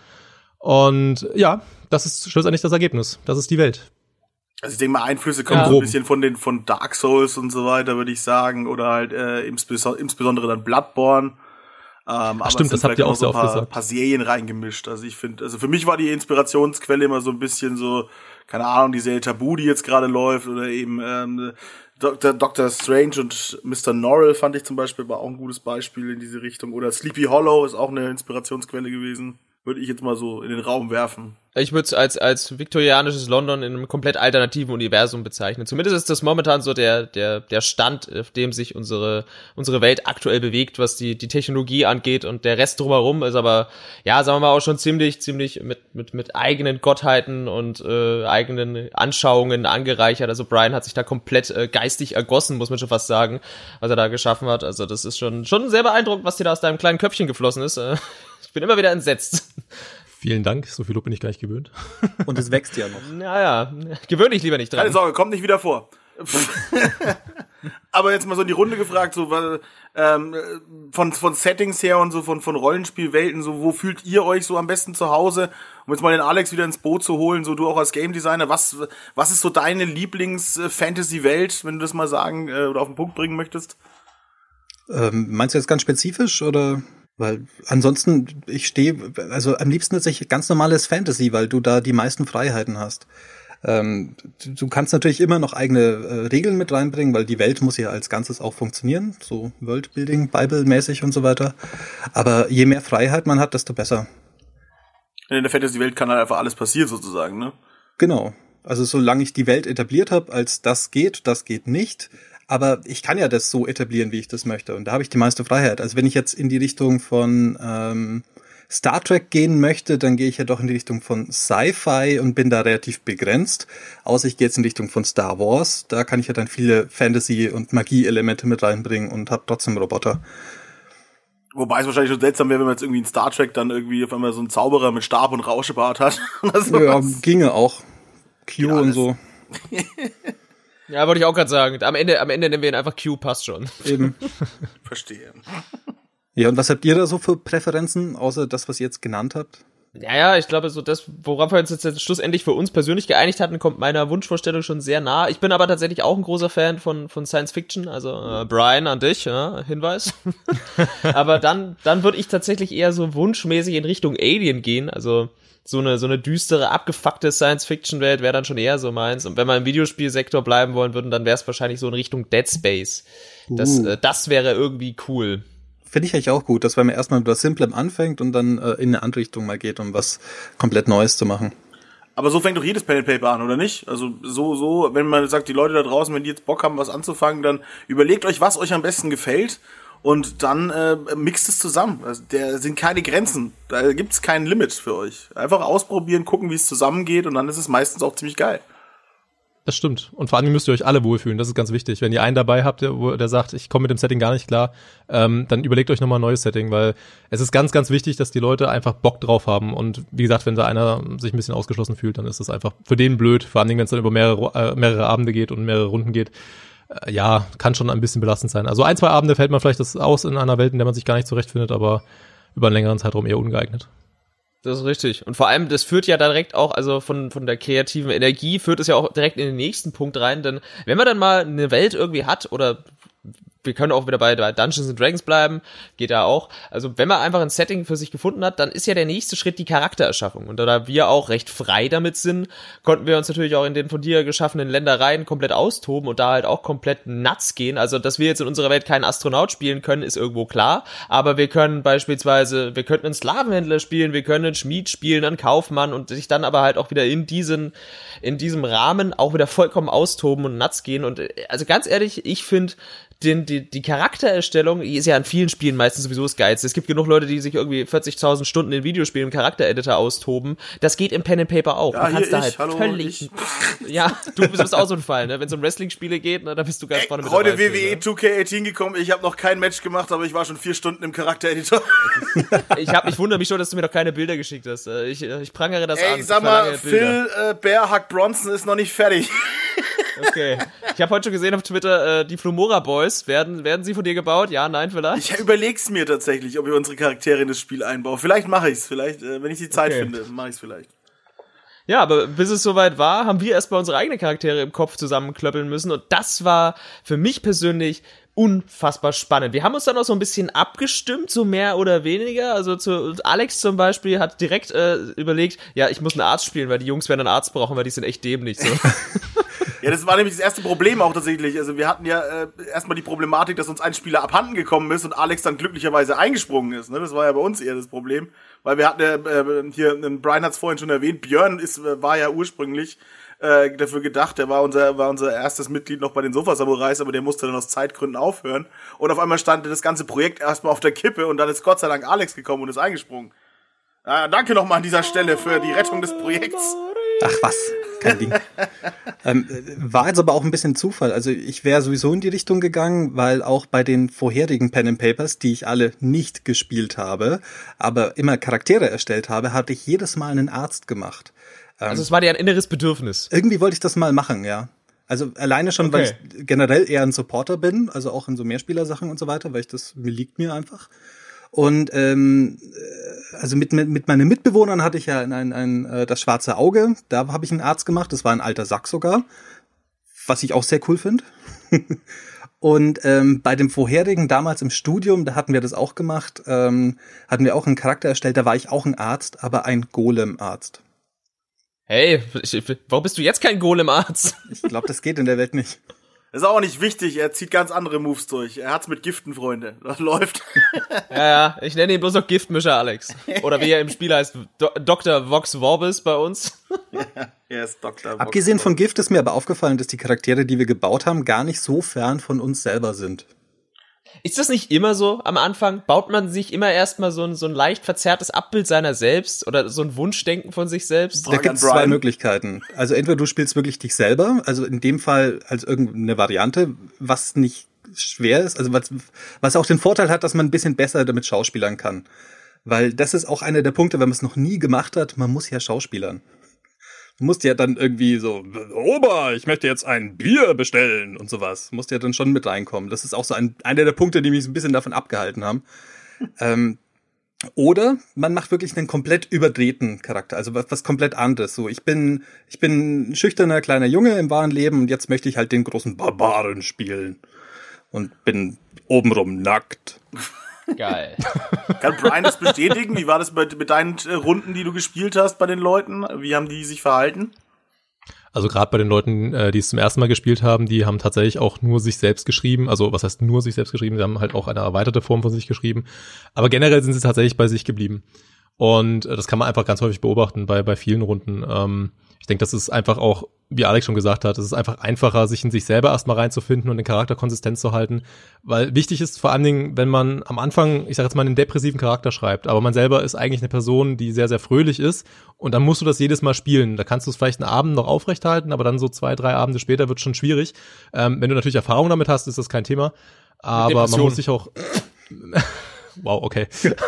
Speaker 5: Und ja, das ist schlussendlich das Ergebnis. Das ist die Welt.
Speaker 4: Also ich denke mal, Einflüsse kommen
Speaker 3: Ja.
Speaker 4: so ein
Speaker 5: Grob.
Speaker 4: bisschen von den von Dark Souls und so weiter, würde ich sagen. Oder halt äh, insbesondere, insbesondere dann Bloodborne. Ähm, aber
Speaker 5: stimmt,
Speaker 4: es sind
Speaker 5: das habt
Speaker 4: vielleicht
Speaker 5: ihr auch
Speaker 4: noch so
Speaker 5: sehr
Speaker 4: ein
Speaker 5: oft
Speaker 4: paar,
Speaker 5: gesagt.
Speaker 4: paar Serien reingemischt. Also ich finde, also für mich war die Inspirationsquelle immer so ein bisschen so, keine Ahnung, die Serie Tabu, die jetzt gerade läuft, oder eben ähm, Doktor Doctor Strange und Mister Norrell fand ich zum Beispiel, war auch ein gutes Beispiel in diese Richtung. Oder Sleepy Hollow ist auch eine Inspirationsquelle gewesen. Würde ich jetzt mal so in den Raum werfen.
Speaker 3: Ich würde es als, als viktorianisches London in einem komplett alternativen Universum bezeichnen. Zumindest ist das momentan so der, der, der Stand, auf dem sich unsere, unsere Welt aktuell bewegt, was die, die Technologie angeht, und der Rest drumherum ist aber, ja, sagen wir mal, auch schon ziemlich, ziemlich mit, mit, mit eigenen Gottheiten und, äh, eigenen Anschauungen angereichert. Also Brian hat sich da komplett äh, geistig ergossen, muss man schon fast sagen, was er da geschaffen hat. Also das ist schon, schon sehr beeindruckend, was dir da aus deinem kleinen Köpfchen geflossen ist. Äh, ich bin immer wieder entsetzt.
Speaker 5: Vielen Dank, so viel Lob bin ich gleich gewöhnt.
Speaker 6: Und es wächst ja noch.
Speaker 3: Naja, gewöhn dich lieber nicht
Speaker 4: Keine
Speaker 3: dran.
Speaker 4: Sorge, kommt nicht wieder vor. Aber jetzt mal so in die Runde gefragt, so weil, ähm, von von Settings her und so von von Rollenspielwelten, so wo fühlt ihr euch so am besten zu Hause? Um jetzt mal den Alex wieder ins Boot zu holen, so du auch als Game Designer, was was ist so deine Lieblings-Fantasy-Welt, wenn du das mal sagen äh, oder auf den Punkt bringen möchtest?
Speaker 6: Ähm, meinst du jetzt ganz spezifisch oder? Weil ansonsten, ich stehe, also am liebsten tatsächlich ganz normales Fantasy, weil du da die meisten Freiheiten hast. Ähm, du, du kannst natürlich immer noch eigene äh, Regeln mit reinbringen, weil die Welt muss ja als Ganzes auch funktionieren, so Worldbuilding, Bible-mäßig und so weiter. Aber je mehr Freiheit man hat, desto besser.
Speaker 4: In der Fantasy-Welt kann halt einfach alles passieren sozusagen, ne?
Speaker 6: Genau. Also solange ich die Welt etabliert habe, als das geht, das geht nicht. Aber ich kann ja das so etablieren, wie ich das möchte. Und da habe ich die meiste Freiheit. Also wenn ich jetzt in die Richtung von ähm, Star Trek gehen möchte, dann gehe ich ja doch in die Richtung von Sci-Fi und bin da relativ begrenzt. Außer ich gehe jetzt in die Richtung von Star Wars. Da kann ich ja dann viele Fantasy- und Magie-Elemente mit reinbringen und habe trotzdem Roboter.
Speaker 4: Wobei es wahrscheinlich schon seltsam wäre, wenn man jetzt irgendwie in Star Trek dann irgendwie auf einmal so einen Zauberer mit Stab und Rauschebart hat.
Speaker 6: Ja, ginge auch. Q
Speaker 4: Ja,
Speaker 6: und
Speaker 4: das-
Speaker 6: so.
Speaker 3: Ja, wollte ich auch gerade sagen. Am Ende, am Ende nennen wir ihn einfach Q, passt schon.
Speaker 6: Eben.
Speaker 4: Verstehe.
Speaker 6: Ja, und was habt ihr da so für Präferenzen, außer das, was ihr jetzt genannt habt?
Speaker 3: Ja, ja, ich glaube, so das, worauf wir uns jetzt schlussendlich für uns persönlich geeinigt hatten, kommt meiner Wunschvorstellung schon sehr nah. Ich bin aber tatsächlich auch ein großer Fan von von Science Fiction, also äh, Brian an dich, ja, Hinweis. Aber dann dann würde ich tatsächlich eher so wunschmäßig in Richtung Alien gehen, also so eine so eine düstere, abgefuckte Science-Fiction-Welt wäre dann schon eher so meins. Und wenn wir im Videospielsektor bleiben wollen würden, dann wäre es wahrscheinlich so in Richtung Dead Space. Das
Speaker 6: Uh.
Speaker 3: äh, das wäre irgendwie cool.
Speaker 6: Finde ich eigentlich auch gut, dass wenn man erstmal mit was Simplem anfängt und dann äh, in eine andere Richtung mal geht, um was komplett Neues zu machen.
Speaker 4: Aber so fängt doch jedes Pen and Paper an, oder nicht? Also so, so, wenn man sagt, die Leute da draußen, wenn die jetzt Bock haben, was anzufangen, dann überlegt euch, was euch am besten gefällt und dann äh, mixt es zusammen. Also, da sind keine Grenzen, da gibt's kein Limit für euch. Einfach ausprobieren, gucken, wie es zusammengeht und dann ist es meistens auch ziemlich geil.
Speaker 5: Das stimmt. Und vor allem müsst ihr euch alle wohlfühlen. Das ist ganz wichtig. Wenn ihr einen dabei habt, der, wo- der sagt, ich komme mit dem Setting gar nicht klar, ähm, dann überlegt euch nochmal ein neues Setting, weil es ist ganz, ganz wichtig, dass die Leute einfach Bock drauf haben. Und wie gesagt, wenn da einer sich ein bisschen ausgeschlossen fühlt, dann ist das einfach für den blöd. Vor allem, wenn es dann über mehrere, äh, mehrere Abende geht und mehrere Runden geht. Äh, ja, kann schon ein bisschen belastend sein. Also ein, zwei Abende fällt man vielleicht das aus in einer Welt, in der man sich gar nicht zurechtfindet, aber über einen längeren Zeitraum eher ungeeignet.
Speaker 3: Das ist richtig. Und vor allem, das führt ja direkt auch, also von von der kreativen Energie, führt es ja auch direkt in den nächsten Punkt rein, denn wenn man dann mal eine Welt irgendwie hat, oder wir können auch wieder bei Dungeons and Dragons bleiben, geht da auch. Also wenn man einfach ein Setting für sich gefunden hat, dann ist ja der nächste Schritt die Charaktererschaffung. Und da wir auch recht frei damit sind, konnten wir uns natürlich auch in den von dir geschaffenen Ländereien komplett austoben und da halt auch komplett nuts gehen. Also dass wir jetzt in unserer Welt keinen Astronaut spielen können, ist irgendwo klar. Aber wir können beispielsweise, wir könnten einen Sklavenhändler spielen, wir können einen Schmied spielen, einen Kaufmann und sich dann aber halt auch wieder in diesen, in diesem Rahmen auch wieder vollkommen austoben und nuts gehen. Und also ganz ehrlich, ich finde, Den, die, die Charaktererstellung ist ja in vielen Spielen meistens sowieso das Geilste. Es gibt genug Leute, die sich irgendwie vierzigtausend Stunden in Videospielen im Charaktereditor austoben. Das geht im Pen and Paper auch.
Speaker 4: Ja,
Speaker 3: du kannst
Speaker 4: hier
Speaker 3: da
Speaker 4: ich,
Speaker 3: halt
Speaker 4: hallo,
Speaker 3: völlig...
Speaker 4: ich.
Speaker 3: Ja, du bist auch so ein Fall, ne? Wenn es um Wrestling-Spiele geht, ne, da bist du ganz
Speaker 4: Ey,
Speaker 3: vorne mit
Speaker 4: heute
Speaker 3: dabei.
Speaker 4: W W E zwei K achtzehn gekommen, ich habe noch kein Match gemacht, aber ich war schon vier Stunden im Charaktereditor.
Speaker 3: Ich, hab, ich wundere mich schon, dass du mir noch keine Bilder geschickt hast. Äh, Ich, ich prangere das an.
Speaker 4: Ey, sag
Speaker 3: Ich verlange
Speaker 4: mal,
Speaker 3: Bilder.
Speaker 4: Phil äh, Bearhack Bronson ist noch nicht fertig.
Speaker 3: Okay. Ich habe heute schon gesehen auf Twitter, äh, die Flumora Boys, werden, werden sie von dir gebaut? Ja, nein, vielleicht?
Speaker 4: Ich überleg's mir tatsächlich, ob ich unsere Charaktere in das Spiel einbaue. Vielleicht mache ich's, vielleicht, äh, wenn ich die Zeit
Speaker 3: Okay.
Speaker 4: finde, mache ich's vielleicht.
Speaker 3: Ja, aber bis es soweit war, haben wir erstmal unsere eigenen Charaktere im Kopf zusammenklöppeln müssen und das war für mich persönlich unfassbar spannend. Wir haben uns dann auch so ein bisschen abgestimmt, so mehr oder weniger. Also zu Alex zum Beispiel hat direkt äh, überlegt, ja, ich muss einen Arzt spielen, weil die Jungs werden einen Arzt brauchen, weil die sind echt dämlich. So.
Speaker 4: Ja, das war nämlich das erste Problem auch tatsächlich. Also wir hatten ja äh, erstmal die Problematik, dass uns ein Spieler abhanden gekommen ist und Alex dann glücklicherweise eingesprungen ist. Ne? Das war ja bei uns eher das Problem. Weil wir hatten ja, äh, hier, äh, Brian hat's vorhin schon erwähnt, Björn ist, äh, war ja ursprünglich äh, dafür gedacht, der war unser war unser erstes Mitglied noch bei den Sofa-Samurais, aber der musste dann aus Zeitgründen aufhören. Und auf einmal stand das ganze Projekt erstmal auf der Kippe und dann ist Gott sei Dank Alex gekommen und ist eingesprungen. Ah, danke nochmal an dieser Stelle für die Rettung des Projekts.
Speaker 6: Ach was, kein Ding. ähm, war jetzt aber auch ein bisschen Zufall. Also ich wäre sowieso in die Richtung gegangen, weil auch bei den vorherigen Pen and Papers, die ich alle nicht gespielt habe, aber immer Charaktere erstellt habe, hatte ich jedes Mal einen Arzt gemacht. Ähm,
Speaker 3: Also es war dir ein inneres Bedürfnis.
Speaker 6: irgendwie wollte ich das mal machen, ja. Also alleine schon,
Speaker 3: Okay.
Speaker 6: weil ich generell eher ein Supporter bin, also auch in so Mehrspielersachen und so weiter, weil ich das, mir liegt mir einfach. Und ähm, äh, also mit, mit, mit meinen Mitbewohnern hatte ich ja ein, ein, ein, äh, das schwarze Auge, da habe ich einen Arzt gemacht, das war ein alter Sack sogar, was ich auch sehr cool finde. Und ähm, bei dem vorherigen, damals im Studium, da hatten wir das auch gemacht, ähm, hatten wir auch einen Charakter erstellt, da war ich auch ein Arzt, aber ein Golem-Arzt.
Speaker 3: Hey, ich, warum bist du jetzt kein Golem-Arzt?
Speaker 6: Ich glaube, das geht in der Welt nicht.
Speaker 4: Ist auch nicht wichtig, er zieht ganz andere Moves durch. Er hat's mit Giften, Freunde. Das läuft.
Speaker 3: Ja, ja, ich nenne ihn bloß noch Giftmischer Alex. Oder wie er im Spiel heißt, Do- Doktor Vox Vorbis bei uns.
Speaker 4: Er ist Doktor
Speaker 6: Abgesehen von Gift ist mir aber aufgefallen, dass die Charaktere, die wir gebaut haben, gar nicht so fern von uns selber sind.
Speaker 3: Ist das nicht immer so am Anfang? Baut man sich immer erstmal so ein, so ein leicht verzerrtes Abbild seiner selbst oder so ein Wunschdenken von sich selbst?
Speaker 6: Da
Speaker 4: Frage
Speaker 6: gibt es
Speaker 4: an
Speaker 6: zwei
Speaker 4: Brian.
Speaker 6: Möglichkeiten. Also entweder du spielst wirklich dich selber, also in dem Fall als irgendeine Variante, was nicht schwer ist, also was, was auch den Vorteil hat, dass man ein bisschen besser damit schauspielern kann. Weil das ist auch einer der Punkte, wenn man es noch nie gemacht hat, man muss ja schauspielern. Du musst ja dann irgendwie so, Ober, ich möchte jetzt ein Bier bestellen und sowas. Du musst ja dann schon mit reinkommen. Das ist auch so ein, einer der Punkte, die mich so ein bisschen davon abgehalten haben. ähm, oder man macht wirklich einen komplett überdrehten Charakter, also was, was komplett anderes. So, ich bin, ich bin ein schüchterner kleiner Junge im wahren Leben und jetzt möchte ich halt den großen Barbaren spielen. Und bin obenrum nackt.
Speaker 3: Geil.
Speaker 4: Kann Brian das bestätigen? Wie war das mit, mit deinen äh, Runden, die du gespielt hast bei den Leuten? Wie haben die sich verhalten?
Speaker 5: Also gerade bei den Leuten, äh, die es zum ersten Mal gespielt haben, die haben tatsächlich auch nur sich selbst geschrieben. Also was heißt nur sich selbst geschrieben? Sie haben halt auch eine erweiterte Form von sich geschrieben. Aber generell sind sie tatsächlich bei sich geblieben. Und äh, das kann man einfach ganz häufig beobachten bei bei vielen Runden. Ähm, ich denke, das ist einfach auch, wie Alex schon gesagt hat, es ist einfach einfacher, sich in sich selber erstmal reinzufinden und den Charakter konsistent zu halten. Weil wichtig ist vor allen Dingen, wenn man am Anfang, ich sag jetzt mal, einen depressiven Charakter schreibt, aber man selber ist eigentlich eine Person, die sehr, sehr fröhlich ist und dann musst du das jedes Mal spielen. Da kannst du es vielleicht einen Abend noch aufrechthalten, aber dann so zwei, drei Abende später wird es schon schwierig. Ähm, wenn du natürlich Erfahrung damit hast, ist das kein Thema. Aber man
Speaker 3: Depression.
Speaker 5: muss sich auch... Wow, okay.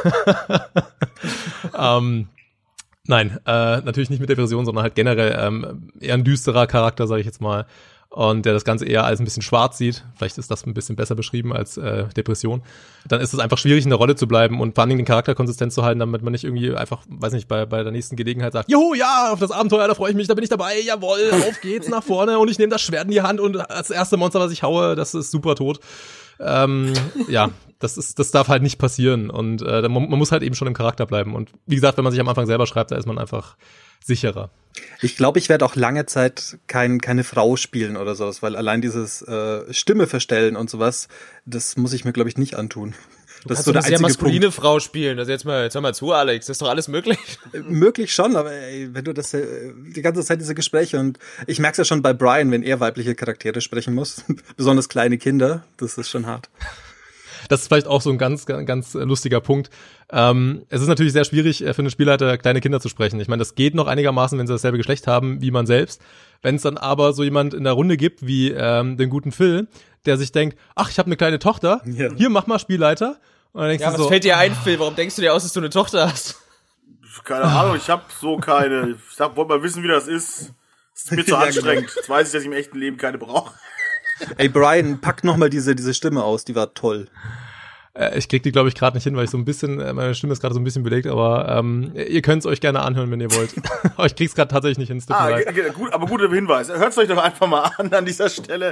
Speaker 5: ähm, nein, äh, natürlich nicht mit Depression, sondern halt generell ähm, eher ein düsterer Charakter, sage ich jetzt mal. Und der das Ganze eher als ein bisschen schwarz sieht. Vielleicht ist das ein bisschen besser beschrieben als äh, Depression. Dann ist es einfach schwierig, in der Rolle zu bleiben und vor allen Dingen den Charakter konsistent zu halten, damit man nicht irgendwie einfach, weiß nicht, bei bei der nächsten Gelegenheit sagt, juhu, ja, auf das Abenteuer, da freue ich mich, da bin ich dabei, jawohl, auf geht's nach vorne und ich nehme das Schwert in die Hand und das erste Monster, was ich haue, das ist super tot. Ähm, ja, das ist, das darf halt nicht passieren und äh, man, man muss halt eben schon im Charakter bleiben und wie gesagt, wenn man sich am Anfang selber schreibt, da ist man einfach sicherer.
Speaker 6: Ich glaube, ich werde auch lange Zeit kein, keine Frau spielen oder sowas, weil allein dieses äh, Stimme verstellen und sowas, das muss ich mir, glaube ich, nicht antun.
Speaker 3: Du
Speaker 6: Das ist
Speaker 3: kannst
Speaker 6: so
Speaker 3: doch
Speaker 6: der
Speaker 3: eine sehr
Speaker 6: einzige
Speaker 3: maskuline
Speaker 6: Punkt.
Speaker 3: Frau spielen. Also jetzt mal, jetzt hör mal zu, Alex. Das ist doch alles möglich.
Speaker 6: Äh, Möglich schon, aber ey, wenn du das äh, die ganze Zeit diese Gespräche und ich merke es ja schon bei Brian, wenn er weibliche Charaktere sprechen muss, besonders kleine Kinder, das ist schon hart.
Speaker 5: Das ist vielleicht auch so ein ganz, ganz, ganz lustiger Punkt. Ähm, es ist natürlich sehr schwierig äh, für einen Spielleiter, kleine Kinder zu sprechen. Ich meine, das geht noch einigermaßen, wenn sie dasselbe Geschlecht haben wie man selbst. Wenn es dann aber so jemand in der Runde gibt wie ähm, den guten Phil, der sich denkt, ach, ich habe eine kleine Tochter,
Speaker 6: Ja.
Speaker 5: hier, mach mal Spielleiter. Und dann denkst
Speaker 3: Ja,
Speaker 5: du
Speaker 3: was
Speaker 5: so,
Speaker 3: fällt dir ein, Phil? Warum denkst du dir aus, dass du eine Tochter hast?
Speaker 4: Keine Ahnung, ich hab so keine. Ich hab, wollte mal wissen, wie das ist. Das ist mir zu
Speaker 6: Ja,
Speaker 4: anstrengend. Jetzt weiß ich, dass ich im echten Leben keine brauche.
Speaker 6: Ey, Brian, pack noch mal diese, diese Stimme aus, die war toll.
Speaker 5: äh, ich krieg die, glaube ich, gerade nicht hin, weil ich so ein bisschen, äh, meine Stimme ist gerade so ein bisschen belegt, aber ähm, ihr könnt es euch gerne anhören, wenn ihr wollt. Aber ich krieg's gerade tatsächlich nicht hin, es tut mir
Speaker 4: Ah,
Speaker 5: leid.
Speaker 4: ge- ge- gut, aber guter Hinweis. Hört's euch doch einfach mal an an dieser Stelle.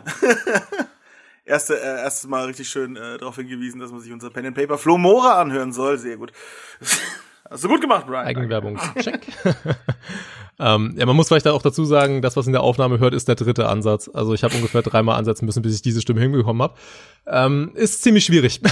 Speaker 4: Erste, äh, erstes Mal richtig schön äh, darauf hingewiesen, dass man sich unser Pen and Paper Flo Mora anhören soll. Sehr gut. Hast du gut gemacht, Brian.
Speaker 5: Eigenwerbung. Check. ähm, ja, man muss vielleicht auch dazu sagen, das, was in der Aufnahme hört, ist der dritte Ansatz. Also ich habe ungefähr dreimal ansetzen müssen, bis ich diese Stimme hinbekommen habe. Ähm, ist ziemlich schwierig.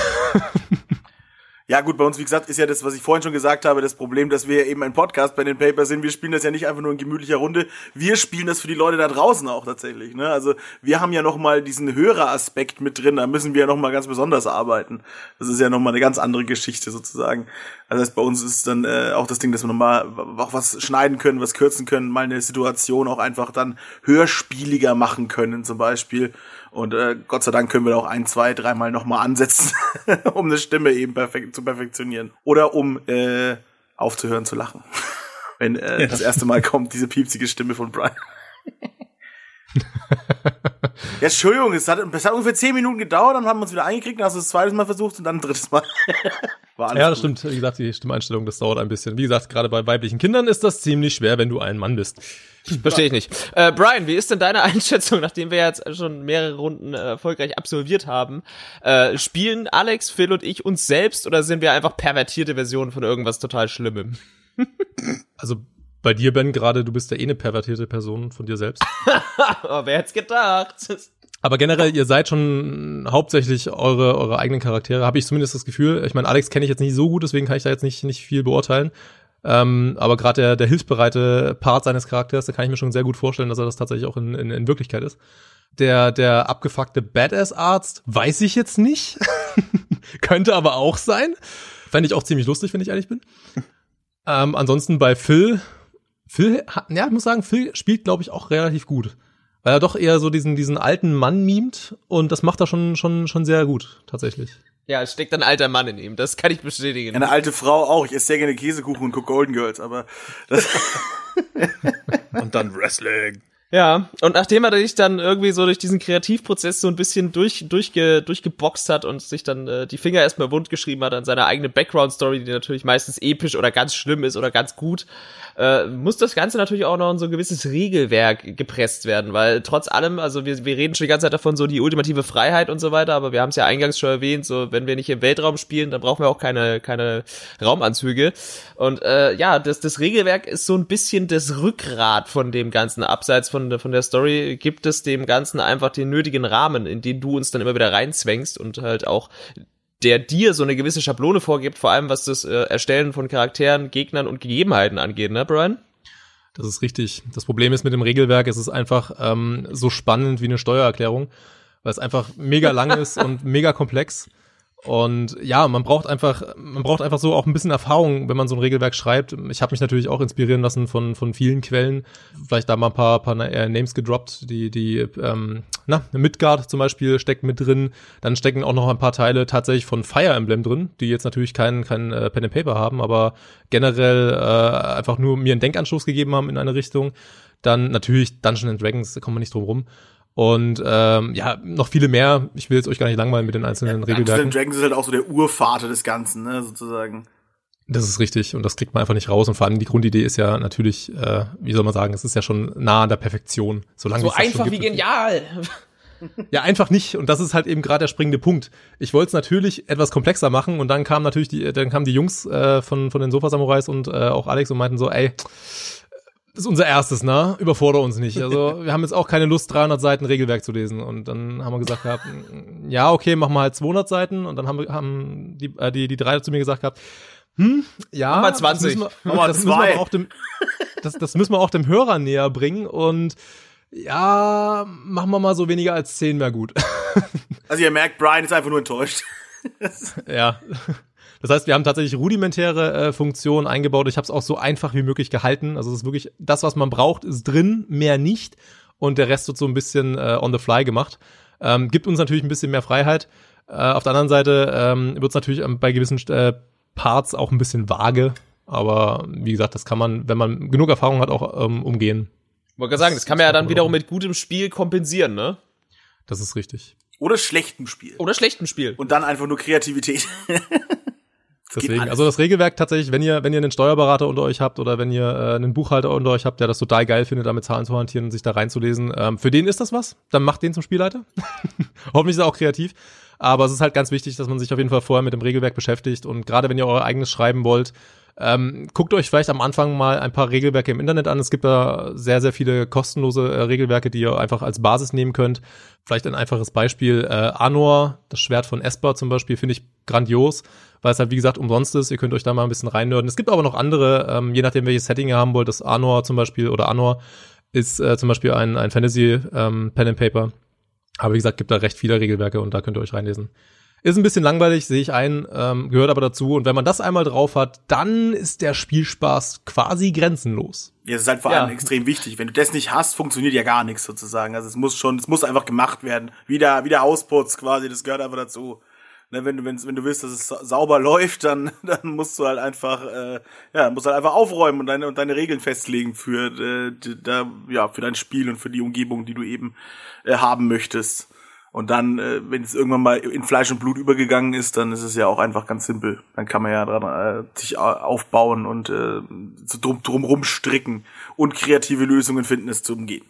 Speaker 4: Ja gut, bei uns, wie gesagt, ist ja das, was ich vorhin schon gesagt habe, das Problem, dass wir eben ein Podcast bei den Paper sind. Wir spielen das ja nicht einfach nur in gemütlicher Runde. Wir spielen das für die Leute da draußen auch tatsächlich. Ne? Also wir haben ja noch mal diesen Höreraspekt mit drin. Da müssen wir ja noch mal ganz besonders arbeiten. Das ist ja noch mal eine ganz andere Geschichte sozusagen. Also das heißt, bei uns ist dann äh, auch das Ding, dass wir noch mal auch was schneiden können, was kürzen können, mal eine Situation auch einfach dann hörspieliger machen können zum Beispiel. Und äh, Gott sei Dank können wir da auch ein, zwei, dreimal nochmal ansetzen, um eine Stimme eben perfekt zu perfektionieren. Oder um äh, aufzuhören zu lachen. Wenn äh, das erste Mal kommt, diese piepsige Stimme von Brian. Ja, Entschuldigung, es hat, es hat ungefähr zehn Minuten gedauert, dann haben wir uns wieder eingekriegt, dann hast du das zweites Mal versucht und dann ein drittes Mal. War alles
Speaker 5: Ja, das
Speaker 4: gut.
Speaker 5: stimmt. Wie gesagt, die Stimmeinstellung, das dauert ein bisschen. Wie gesagt, gerade bei weiblichen Kindern ist das ziemlich schwer, wenn du ein Mann bist.
Speaker 3: Verstehe ich nicht. Äh, Brian, wie ist denn deine Einschätzung, nachdem wir jetzt schon mehrere Runden äh, erfolgreich absolviert haben? Äh, spielen Alex, Phil und ich uns selbst oder sind wir einfach pervertierte Versionen von irgendwas total Schlimmem?
Speaker 5: Also bei dir, Ben, gerade, du bist ja eh eine pervertierte Person von dir selbst.
Speaker 3: Oh, wer hätt's gedacht?
Speaker 5: Aber generell, ihr seid schon hauptsächlich eure eure eigenen Charaktere, habe ich zumindest das Gefühl. Ich meine, Alex kenne ich jetzt nicht so gut, deswegen kann ich da jetzt nicht nicht viel beurteilen. Ähm, aber gerade der der hilfsbereite Part seines Charakters, da kann ich mir schon sehr gut vorstellen, dass er das tatsächlich auch in in, in Wirklichkeit ist. Der der abgefuckte Badass-Arzt weiß ich jetzt nicht. Könnte aber auch sein. Fände ich auch ziemlich lustig, wenn ich ehrlich bin. Ähm, ansonsten bei Phil, Phil, ja, ich muss sagen, Phil spielt, glaube ich, auch relativ gut. Weil er doch eher so diesen, diesen alten Mann mimt und das macht er schon, schon, schon sehr gut, tatsächlich.
Speaker 3: Ja, es steckt ein alter Mann in ihm, das kann ich bestätigen.
Speaker 4: Eine alte Frau auch. Ich esse sehr gerne Käsekuchen und gucke Golden Girls, aber das
Speaker 6: Und dann Wrestling.
Speaker 3: Ja, und nachdem er sich dann irgendwie so durch diesen Kreativprozess so ein bisschen durch, durchge, durchgeboxt hat und sich dann äh, die Finger erstmal wund geschrieben hat an seiner eigenen Background-Story, die natürlich meistens episch oder ganz schlimm ist oder ganz gut, äh, muss das Ganze natürlich auch noch in so ein gewisses Regelwerk gepresst werden, weil trotz allem, also wir, wir reden schon die ganze Zeit davon, so die ultimative Freiheit und so weiter, aber wir haben es ja eingangs schon erwähnt, so wenn wir nicht im Weltraum spielen, dann brauchen wir auch keine, keine Raumanzüge. Und äh, ja, das, das Regelwerk ist so ein bisschen das Rückgrat von dem Ganzen, abseits von Von, von der Story gibt es dem Ganzen einfach den nötigen Rahmen, in den du uns dann immer wieder reinzwängst und halt auch der dir so eine gewisse Schablone vorgibt, vor allem was das äh, Erstellen von Charakteren, Gegnern und Gegebenheiten angeht, ne, Brian?
Speaker 5: Das ist richtig. Das Problem ist mit dem Regelwerk, es ist einfach ähm, so spannend wie eine Steuererklärung, weil es einfach mega lang ist und mega komplex. Und ja, man braucht einfach, man braucht einfach so auch ein bisschen Erfahrung, wenn man so ein Regelwerk schreibt. Ich habe mich natürlich auch inspirieren lassen von von vielen Quellen. Vielleicht da mal ein paar paar Names gedroppt. Die die ähm, na Midgard zum Beispiel steckt mit drin. Dann stecken auch noch ein paar Teile tatsächlich von Fire Emblem drin, die jetzt natürlich keinen keinen äh, Pen and Paper haben, aber generell äh, einfach nur mir einen Denkanstoß gegeben haben in eine Richtung. Dann natürlich Dungeons and Dragons, da kommt man nicht drum rum. Und ähm, ja, noch viele mehr. Ich will jetzt euch gar nicht langweilen mit den einzelnen
Speaker 4: ja,
Speaker 5: Regelwerken.
Speaker 4: Dungeons and Dragons ist halt auch so der Urvater des Ganzen, ne, sozusagen.
Speaker 5: Das ist richtig und das kriegt man einfach nicht raus. Und vor allem die Grundidee ist ja natürlich, äh, wie soll man sagen, es ist ja schon nah an der Perfektion. Solange
Speaker 3: So
Speaker 5: es das
Speaker 3: einfach
Speaker 5: schon
Speaker 3: wie
Speaker 5: gibt.
Speaker 3: genial.
Speaker 5: Ja, einfach nicht. Und das ist halt eben gerade der springende Punkt. Ich wollte es natürlich etwas komplexer machen und dann kamen natürlich die, dann kamen die Jungs äh, von von den Sofa-Samurais und äh, auch Alex und meinten so, ey, das ist unser erstes, ne? Überfordere uns nicht. Also wir haben jetzt auch keine Lust, dreihundert Seiten Regelwerk zu lesen. Und dann haben wir gesagt gehabt, ja, okay, machen wir halt zweihundert Seiten. Und dann haben wir haben die äh, die die drei zu mir gesagt gehabt, hm, ja,
Speaker 3: Mach mal zwanzig.
Speaker 5: das müssen wir,
Speaker 4: Mach mal
Speaker 5: das müssen wir
Speaker 4: zwei.
Speaker 5: aber auch dem das das müssen wir auch dem Hörer näher bringen. Und ja, machen wir mal so weniger als zehn wäre gut.
Speaker 4: Also ihr merkt, Brian ist einfach nur enttäuscht.
Speaker 5: Ja. Das heißt, wir haben tatsächlich rudimentäre äh, Funktionen eingebaut. Ich habe es auch so einfach wie möglich gehalten. Also es ist wirklich das, was man braucht, ist drin, mehr nicht. Und der Rest wird so ein bisschen äh, on the fly gemacht. Ähm, gibt uns natürlich ein bisschen mehr Freiheit. Äh, auf der anderen Seite ähm, wird es natürlich ähm, bei gewissen äh, Parts auch ein bisschen vage. Aber wie gesagt, das kann man, wenn man genug Erfahrung hat, auch ähm, umgehen.
Speaker 3: Ich wollte gerade sagen, das kann man ja dann wiederum mit gutem Spiel kompensieren, ne?
Speaker 5: Das ist richtig.
Speaker 4: Oder schlechtem Spiel.
Speaker 3: Oder schlechtem Spiel.
Speaker 4: Und dann einfach nur Kreativität.
Speaker 5: Deswegen, also das Regelwerk tatsächlich, wenn ihr wenn ihr einen Steuerberater unter euch habt oder wenn ihr äh, einen Buchhalter unter euch habt, der das total geil findet, damit Zahlen zu hantieren und sich da reinzulesen, ähm, für den ist das was. Dann macht den zum Spielleiter. Hoffentlich ist er auch kreativ. Aber es ist halt ganz wichtig, dass man sich auf jeden Fall vorher mit dem Regelwerk beschäftigt. Und gerade wenn ihr euer eigenes schreiben wollt, ähm, guckt euch vielleicht am Anfang mal ein paar Regelwerke im Internet an. Es gibt da sehr, sehr viele kostenlose äh, Regelwerke, die ihr einfach als Basis nehmen könnt. Vielleicht ein einfaches Beispiel. Äh, Anor, das Schwert von Esper zum Beispiel, finde ich grandios, weil es halt, wie gesagt, umsonst ist. Ihr könnt euch da mal ein bisschen reinnörden. Es gibt aber noch andere, ähm, je nachdem, welches Setting ihr haben wollt. Das Anor zum Beispiel oder Anor ist äh, zum Beispiel ein, ein Fantasy ähm, Pen and Paper. Aber wie gesagt, gibt da recht viele Regelwerke und da könnt ihr euch reinlesen. Ist ein bisschen langweilig, sehe ich ein, ähm, gehört aber dazu. Und wenn man das einmal drauf hat, dann ist der Spielspaß quasi grenzenlos.
Speaker 4: Ja, das ist halt vor
Speaker 3: Ja.
Speaker 4: allem extrem wichtig. Wenn du das nicht hast, funktioniert ja gar nichts sozusagen. Also es muss schon, es muss einfach gemacht werden. Wie der, wie der Hausputz quasi, das gehört einfach dazu. Ne, wenn du wenn's, wenn du willst, dass es sa- sauber läuft, dann dann musst du halt einfach äh, ja musst halt einfach aufräumen und deine und deine Regeln festlegen für äh, d- da ja für dein Spiel und für die Umgebung, die du eben äh, haben möchtest. Und dann, äh, wenn es irgendwann mal in Fleisch und Blut übergegangen ist, dann ist es ja auch einfach ganz simpel. Dann kann man ja dran äh, sich au- aufbauen und äh, so drum drum rumstricken und kreative Lösungen finden, es zu umgehen.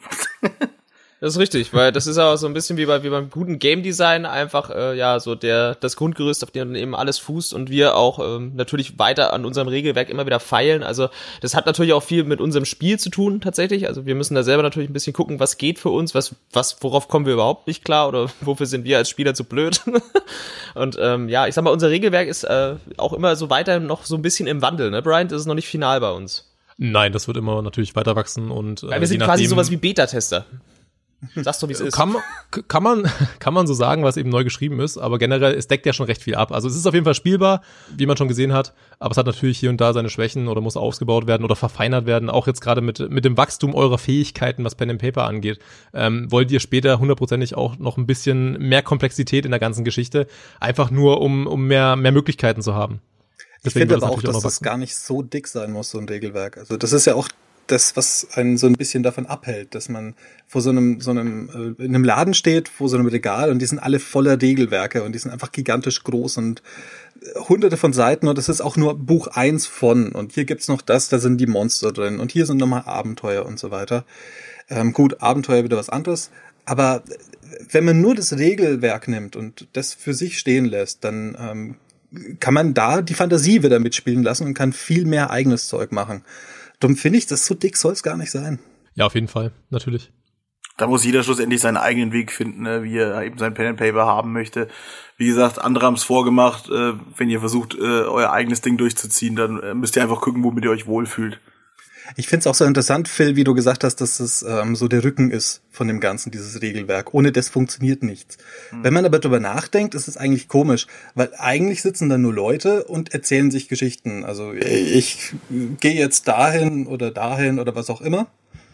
Speaker 3: Das ist richtig, weil das ist auch so ein bisschen wie bei wie beim guten Game Design einfach äh, ja so der das Grundgerüst, auf dem dann eben alles fußt und wir auch ähm, natürlich weiter an unserem Regelwerk immer wieder feilen. Also das hat natürlich auch viel mit unserem Spiel zu tun tatsächlich. Also wir müssen da selber natürlich ein bisschen gucken, was geht für uns, was was worauf kommen wir überhaupt nicht klar oder wofür sind wir als Spieler zu blöd. Und ähm, ja, ich sag mal, unser Regelwerk ist äh, auch immer so weiter noch so ein bisschen im Wandel, ne, Brian? Das ist noch nicht final bei uns.
Speaker 5: Nein, das wird immer natürlich weiter wachsen und äh,
Speaker 3: Weil wir sind
Speaker 5: je
Speaker 3: quasi
Speaker 5: nachdem-
Speaker 3: sowas wie Beta-Tester. Sagst du, wie es ist.
Speaker 5: Kann, man- kann man kann man so sagen, was eben neu geschrieben ist, aber generell, es deckt ja schon recht viel ab. Also es ist auf jeden Fall spielbar, wie man schon gesehen hat, aber es hat natürlich hier und da seine Schwächen oder muss ausgebaut werden oder verfeinert werden, auch jetzt gerade mit mit dem Wachstum eurer Fähigkeiten, was Pen and Paper angeht. Ähm, wollt ihr später hundertprozentig auch noch ein bisschen mehr Komplexität in der ganzen Geschichte, einfach nur um um mehr mehr Möglichkeiten zu haben.
Speaker 6: Ich
Speaker 5: Deswegen
Speaker 6: finde
Speaker 5: wird
Speaker 6: aber auch,
Speaker 5: natürlich
Speaker 6: dass
Speaker 5: noch
Speaker 6: das
Speaker 5: wachsen.
Speaker 6: gar nicht so dick sein muss, so ein Regelwerk. Also das ist ja auch das, was einen so ein bisschen davon abhält, dass man vor so einem, so einem, äh, in einem Laden steht, vor so einem Regal und die sind alle voller Regelwerke und die sind einfach gigantisch groß und äh, hunderte von Seiten und das ist auch nur Buch eins von und hier gibt's noch das, da sind die Monster drin und hier sind nochmal Abenteuer und so weiter. Ähm, gut, Abenteuer wieder was anderes, aber wenn man nur das Regelwerk nimmt und das für sich stehen lässt, dann ähm, kann man da die Fantasie wieder mitspielen lassen und kann viel mehr eigenes Zeug machen. Darum finde ich, das so dick soll es gar nicht sein.
Speaker 5: Ja, auf jeden Fall, natürlich.
Speaker 4: Da muss jeder schlussendlich seinen eigenen Weg finden, ne, wie er eben sein Pen and Paper haben möchte. Wie gesagt, andere haben es vorgemacht. Äh, wenn ihr versucht, äh, euer eigenes Ding durchzuziehen, dann äh, müsst ihr einfach gucken, womit ihr euch wohlfühlt.
Speaker 6: Ich finde es auch so interessant, Phil, wie du gesagt hast, dass es ähm, so der Rücken ist von dem Ganzen, dieses Regelwerk. Ohne das funktioniert nichts. Mhm. Wenn man aber drüber nachdenkt, ist es eigentlich komisch, weil eigentlich sitzen da nur Leute und erzählen sich Geschichten. Also ich gehe jetzt dahin oder dahin oder was auch immer.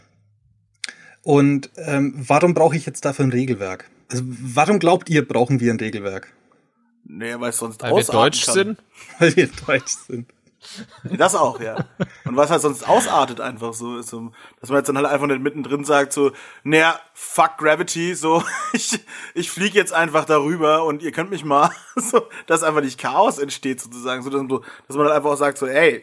Speaker 6: Und ähm, warum brauche ich jetzt dafür ein Regelwerk? Also warum glaubt ihr, brauchen wir ein Regelwerk?
Speaker 4: Naja, weil es sonst
Speaker 3: Weil wir deutsch
Speaker 4: kann.
Speaker 3: sind.
Speaker 6: Weil wir deutsch sind.
Speaker 4: Das auch, ja. Und was halt sonst ausartet einfach so, ist so, dass man jetzt dann halt einfach nicht mittendrin sagt so, naja, fuck Gravity, so, ich, ich fliege jetzt einfach darüber und ihr könnt mich mal, so, dass einfach nicht Chaos entsteht sozusagen, so, dass man halt einfach auch sagt so, ey,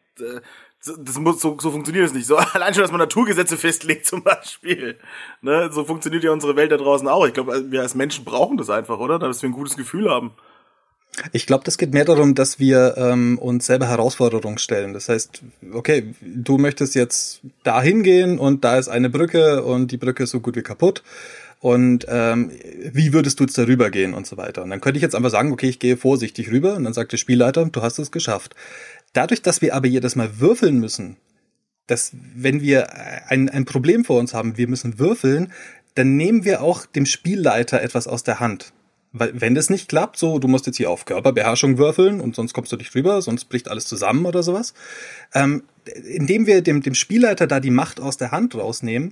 Speaker 4: das muss, so, so funktioniert es nicht. So, allein schon, dass man Naturgesetze festlegt zum Beispiel. Ne, so funktioniert ja unsere Welt da draußen auch. Ich glaube, wir als Menschen brauchen das einfach, oder? Dass wir ein gutes Gefühl haben.
Speaker 6: Ich glaube, das geht mehr darum, dass wir ähm, uns selber Herausforderungen stellen. Das heißt, okay, du möchtest jetzt da hingehen und da ist eine Brücke und die Brücke ist so gut wie kaputt. Und ähm, wie würdest du jetzt darüber gehen und so weiter? Und dann könnte ich jetzt einfach sagen, okay, ich gehe vorsichtig rüber und dann sagt der Spielleiter, du hast es geschafft. Dadurch, dass wir aber jedes Mal würfeln müssen, dass wenn wir ein, ein Problem vor uns haben, wir müssen würfeln, dann nehmen wir auch dem Spielleiter etwas aus der Hand. Weil wenn das nicht klappt, so, du musst jetzt hier auf Körperbeherrschung würfeln und sonst kommst du nicht rüber, sonst bricht alles zusammen oder sowas. Ähm, indem wir dem, dem Spielleiter da die Macht aus der Hand rausnehmen,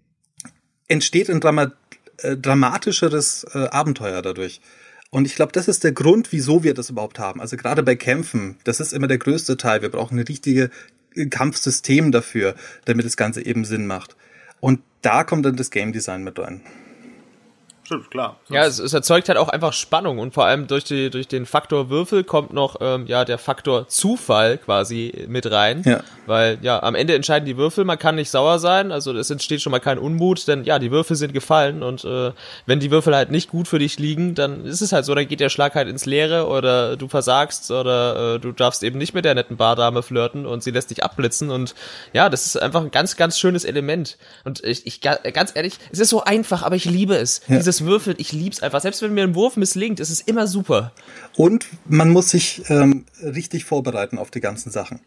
Speaker 6: entsteht ein Drama, äh, dramatischeres äh, Abenteuer dadurch. Und ich glaube, das ist der Grund, wieso wir das überhaupt haben. Also gerade bei Kämpfen, das ist immer der größte Teil. Wir brauchen ein richtiges Kampfsystem dafür, damit das Ganze eben Sinn macht. Und da kommt dann das Game Design mit rein.
Speaker 4: Stimmt, klar.
Speaker 3: Ja, es, es erzeugt halt auch einfach Spannung und vor allem durch die durch den Faktor Würfel kommt noch ähm, ja der Faktor Zufall quasi mit rein,
Speaker 6: Ja.
Speaker 3: weil ja am Ende entscheiden die Würfel, man kann nicht sauer sein, also es entsteht schon mal kein Unmut, denn ja die Würfel sind gefallen und äh, wenn die Würfel halt nicht gut für dich liegen, dann ist es halt so, dann geht der Schlag halt ins Leere oder du versagst oder äh, du darfst eben nicht mit der netten Bardame flirten und sie lässt dich abblitzen und ja, das ist einfach ein ganz ganz schönes Element und ich, ich ganz ehrlich, es ist so einfach, aber ich liebe es.
Speaker 6: Ja.
Speaker 3: Dieses Würfelt, ich lieb's einfach. Selbst wenn mir ein Wurf misslingt, ist es immer super.
Speaker 6: Und man muss sich ähm, richtig vorbereiten auf die ganzen Sachen.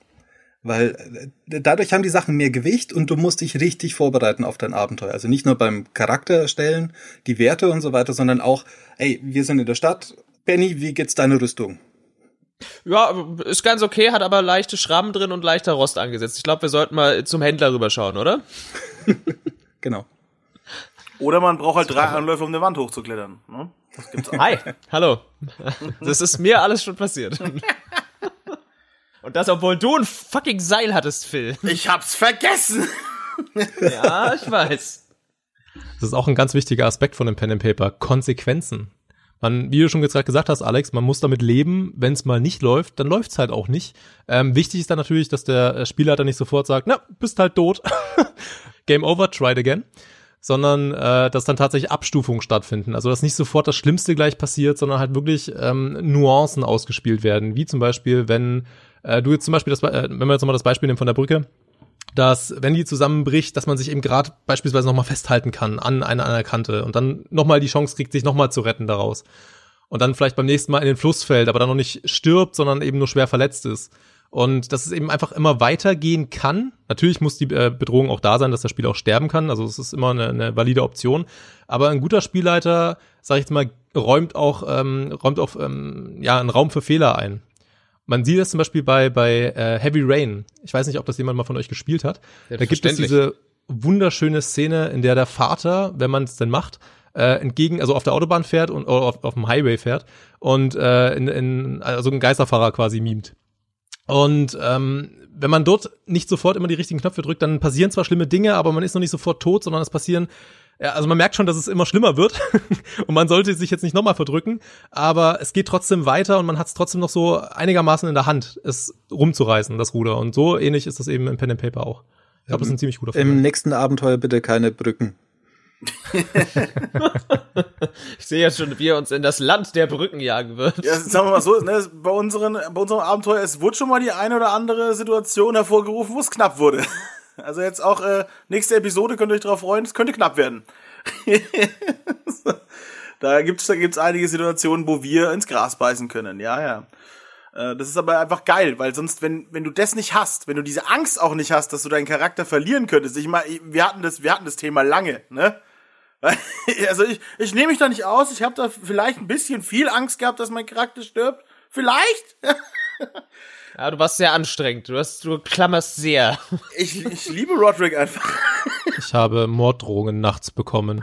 Speaker 6: Weil äh, dadurch haben die Sachen mehr Gewicht und du musst dich richtig vorbereiten auf dein Abenteuer. Also nicht nur beim Charakter erstellen, die Werte und so weiter, sondern auch, ey, wir sind in der Stadt. Benny, wie geht's deine Rüstung?
Speaker 3: Ja, ist ganz okay, hat aber leichte Schrammen drin und leichter Rost angesetzt. Ich glaube, wir sollten mal zum Händler rüberschauen, oder?
Speaker 6: Genau.
Speaker 4: Oder man braucht halt drei Anläufe, um eine Wand hochzuklettern. Ne? Das gibt's auch.
Speaker 3: Hi, hallo. Das ist mir alles schon passiert. Und das, obwohl du ein fucking Seil hattest, Phil.
Speaker 4: Ich hab's vergessen.
Speaker 3: Ja, ich weiß.
Speaker 5: Das ist auch ein ganz wichtiger Aspekt von dem Pen and Paper. Konsequenzen. Man, wie du schon gerade gesagt hast, Alex, man muss damit leben, wenn es mal nicht läuft, dann läuft's halt auch nicht. Ähm, wichtig ist dann natürlich, dass der Spielleiter nicht sofort sagt, na, bist halt tot. Game over, try it again. Sondern äh, dass dann tatsächlich Abstufungen stattfinden. Also dass nicht sofort das Schlimmste gleich passiert, sondern halt wirklich ähm, Nuancen ausgespielt werden. Wie zum Beispiel, wenn äh, du jetzt zum Beispiel, das, äh, wenn wir jetzt nochmal das Beispiel nehmen von der Brücke, dass, wenn die zusammenbricht, dass man sich eben gerade beispielsweise nochmal festhalten kann an einer, einer Kante und dann nochmal die Chance kriegt, sich nochmal zu retten daraus. Und dann vielleicht beim nächsten Mal in den Fluss fällt, aber dann noch nicht stirbt, sondern eben nur schwer verletzt ist. Und dass es eben einfach immer weitergehen kann. Natürlich muss die äh, Bedrohung auch da sein, dass das Spiel auch sterben kann. Also es ist immer eine, eine valide Option. Aber ein guter Spielleiter, sag ich jetzt mal, räumt auch, ähm, räumt auch ähm, ja, einen Raum für Fehler ein. Man sieht das zum Beispiel bei, bei äh, Heavy Rain. Ich weiß nicht, ob das jemand mal von euch gespielt hat. Da gibt es diese wunderschöne Szene, in der der Vater, wenn man es denn macht, äh, entgegen, also auf der Autobahn fährt und oder auf, auf dem Highway fährt und äh, in, in, also einen Geisterfahrer quasi mimt. Und ähm, wenn man dort nicht sofort immer die richtigen Knöpfe drückt, dann passieren zwar schlimme Dinge, aber man ist noch nicht sofort tot, sondern es passieren, ja, also man merkt schon, dass es immer schlimmer wird und man sollte sich jetzt nicht nochmal verdrücken, aber es geht trotzdem weiter und man hat es trotzdem noch so einigermaßen in der Hand, es rumzureißen, das Ruder. Und so ähnlich ist das eben im Pen and Paper auch. Ich glaube, das ist ein ziemlich guter Film.
Speaker 6: Im nächsten Abenteuer bitte keine Brücken.
Speaker 3: Ich sehe jetzt schon, wie er uns in das Land der Brücken jagen wird.
Speaker 4: Ja, sagen wir mal so, ne, bei, unseren, bei unserem Abenteuer, es wurde schon mal die eine oder andere Situation hervorgerufen, wo es knapp wurde. Also jetzt auch äh, nächste Episode, könnt ihr euch drauf freuen, es könnte knapp werden. Da gibt's da gibt's einige Situationen, wo wir ins Gras beißen können, ja, ja. Äh, das ist aber einfach geil, weil sonst, wenn wenn du das nicht hast, wenn du diese Angst auch nicht hast, dass du deinen Charakter verlieren könntest, ich meine, wir hatten das, wir hatten das Thema lange, ne? Also ich, ich nehme mich da nicht aus, ich habe da vielleicht ein bisschen viel Angst gehabt, dass mein Charakter stirbt. Vielleicht?
Speaker 3: Ja, du warst sehr anstrengend, du, hast, du klammerst sehr.
Speaker 4: Ich, ich liebe Roderick einfach.
Speaker 5: Ich habe Morddrohungen nachts bekommen.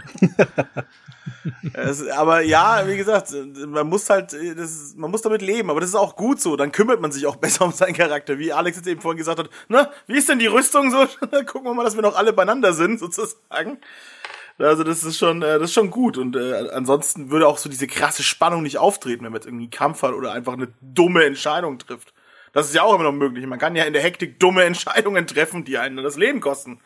Speaker 4: Es, aber ja, wie gesagt, man muss halt, das, man muss damit leben, aber das ist auch gut so, dann kümmert man sich auch besser um seinen Charakter, wie Alex jetzt eben vorhin gesagt hat, ne, wie ist denn die Rüstung so? Gucken wir mal, dass wir noch alle beieinander sind, sozusagen. Also das ist schon, das ist schon gut und äh, ansonsten würde auch so diese krasse Spannung nicht auftreten, wenn man jetzt irgendwie einen Kampf hat oder einfach eine dumme Entscheidung trifft. Das ist ja auch immer noch möglich. Man kann ja in der Hektik dumme Entscheidungen treffen, die einen das Leben kosten.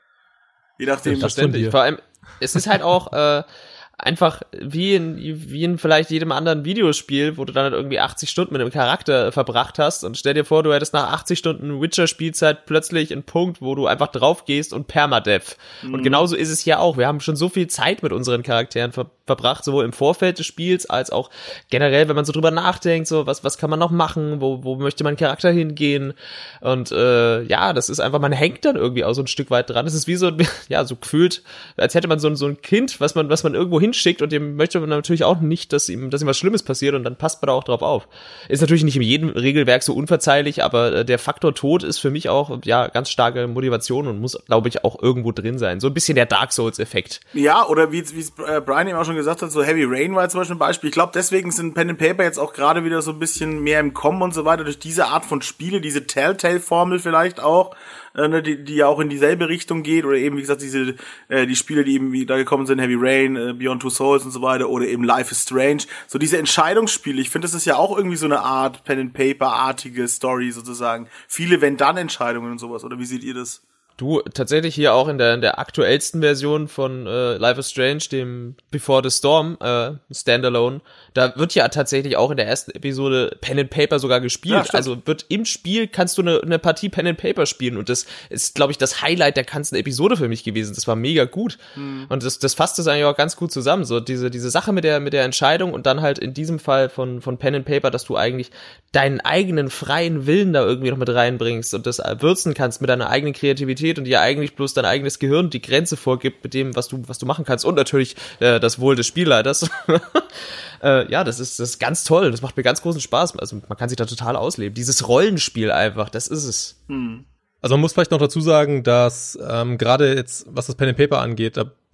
Speaker 4: Je nachdem.
Speaker 3: Verständlich. Vor allem, es ist halt auch äh, einfach wie in, wie in vielleicht jedem anderen Videospiel, wo du dann halt irgendwie achtzig Stunden mit einem Charakter verbracht hast und stell dir vor, du hättest nach achtzig Stunden Witcher-Spielzeit plötzlich einen Punkt, wo du einfach drauf gehst und Permadeath. Mhm. Und genauso ist es hier auch. Wir haben schon so viel Zeit mit unseren Charakteren ver- verbracht, sowohl im Vorfeld des Spiels als auch generell, wenn man so drüber nachdenkt, so was was kann man noch machen, wo wo möchte mein Charakter hingehen und äh, ja, das ist einfach, man hängt dann irgendwie auch so ein Stück weit dran. Es ist wie so, ja, so gefühlt, als hätte man so, so ein Kind, was man was man irgendwo hinschickt und dem möchte man natürlich auch nicht, dass ihm, dass ihm was Schlimmes passiert und dann passt man da auch drauf auf. Ist natürlich nicht in jedem Regelwerk so unverzeihlich, aber äh, der Faktor Tod ist für mich auch, ja, ganz starke Motivation und muss, glaube ich, auch irgendwo drin sein. So ein bisschen der Dark Souls-Effekt.
Speaker 4: Ja, oder wie wie äh, Brian eben auch schon gesagt hat, so Heavy Rain war zum Beispiel ein Beispiel. Ich glaube, deswegen sind Pen and Paper jetzt auch gerade wieder so ein bisschen mehr im Kommen und so weiter, durch diese Art von Spiele, diese Telltale-Formel vielleicht auch, äh, die, die ja auch in dieselbe Richtung geht, oder eben, wie gesagt, diese äh, die Spiele, die eben wie da gekommen sind, Heavy Rain, äh, Beyond Two Souls und so weiter, oder eben Life is Strange, so diese Entscheidungsspiele, ich finde, das ist ja auch irgendwie so eine Art Pen and Paper-artige Story sozusagen. Viele Wenn-Dann-Entscheidungen und sowas, oder wie seht ihr das?
Speaker 3: Du, tatsächlich hier auch in der in der aktuellsten Version von äh, Life is Strange, dem Before the Storm, äh, Standalone, da wird ja tatsächlich auch in der ersten Episode Pen and Paper sogar gespielt. Ja, also wird im Spiel, kannst du eine, eine Partie Pen and Paper spielen und das ist, glaube ich, das Highlight der ganzen Episode für mich gewesen. Das war mega gut. Hm. Und das das fasst es eigentlich auch ganz gut zusammen. So diese diese Sache mit der mit der Entscheidung und dann halt in diesem Fall von von Pen and Paper, dass du eigentlich deinen eigenen freien Willen da irgendwie noch mit reinbringst und das würzen kannst mit deiner eigenen Kreativität und dir eigentlich bloß dein eigenes Gehirn die Grenze vorgibt mit dem, was du was du machen kannst und natürlich äh, das Wohl des Spielleiters. äh, ja, das ist das ist ganz toll. Das macht mir ganz großen Spaß. Also man kann sich da total ausleben. Dieses Rollenspiel einfach, das ist es.
Speaker 5: Hm. Also man muss vielleicht noch dazu sagen, dass ähm, gerade jetzt, was das Pen and Paper angeht, da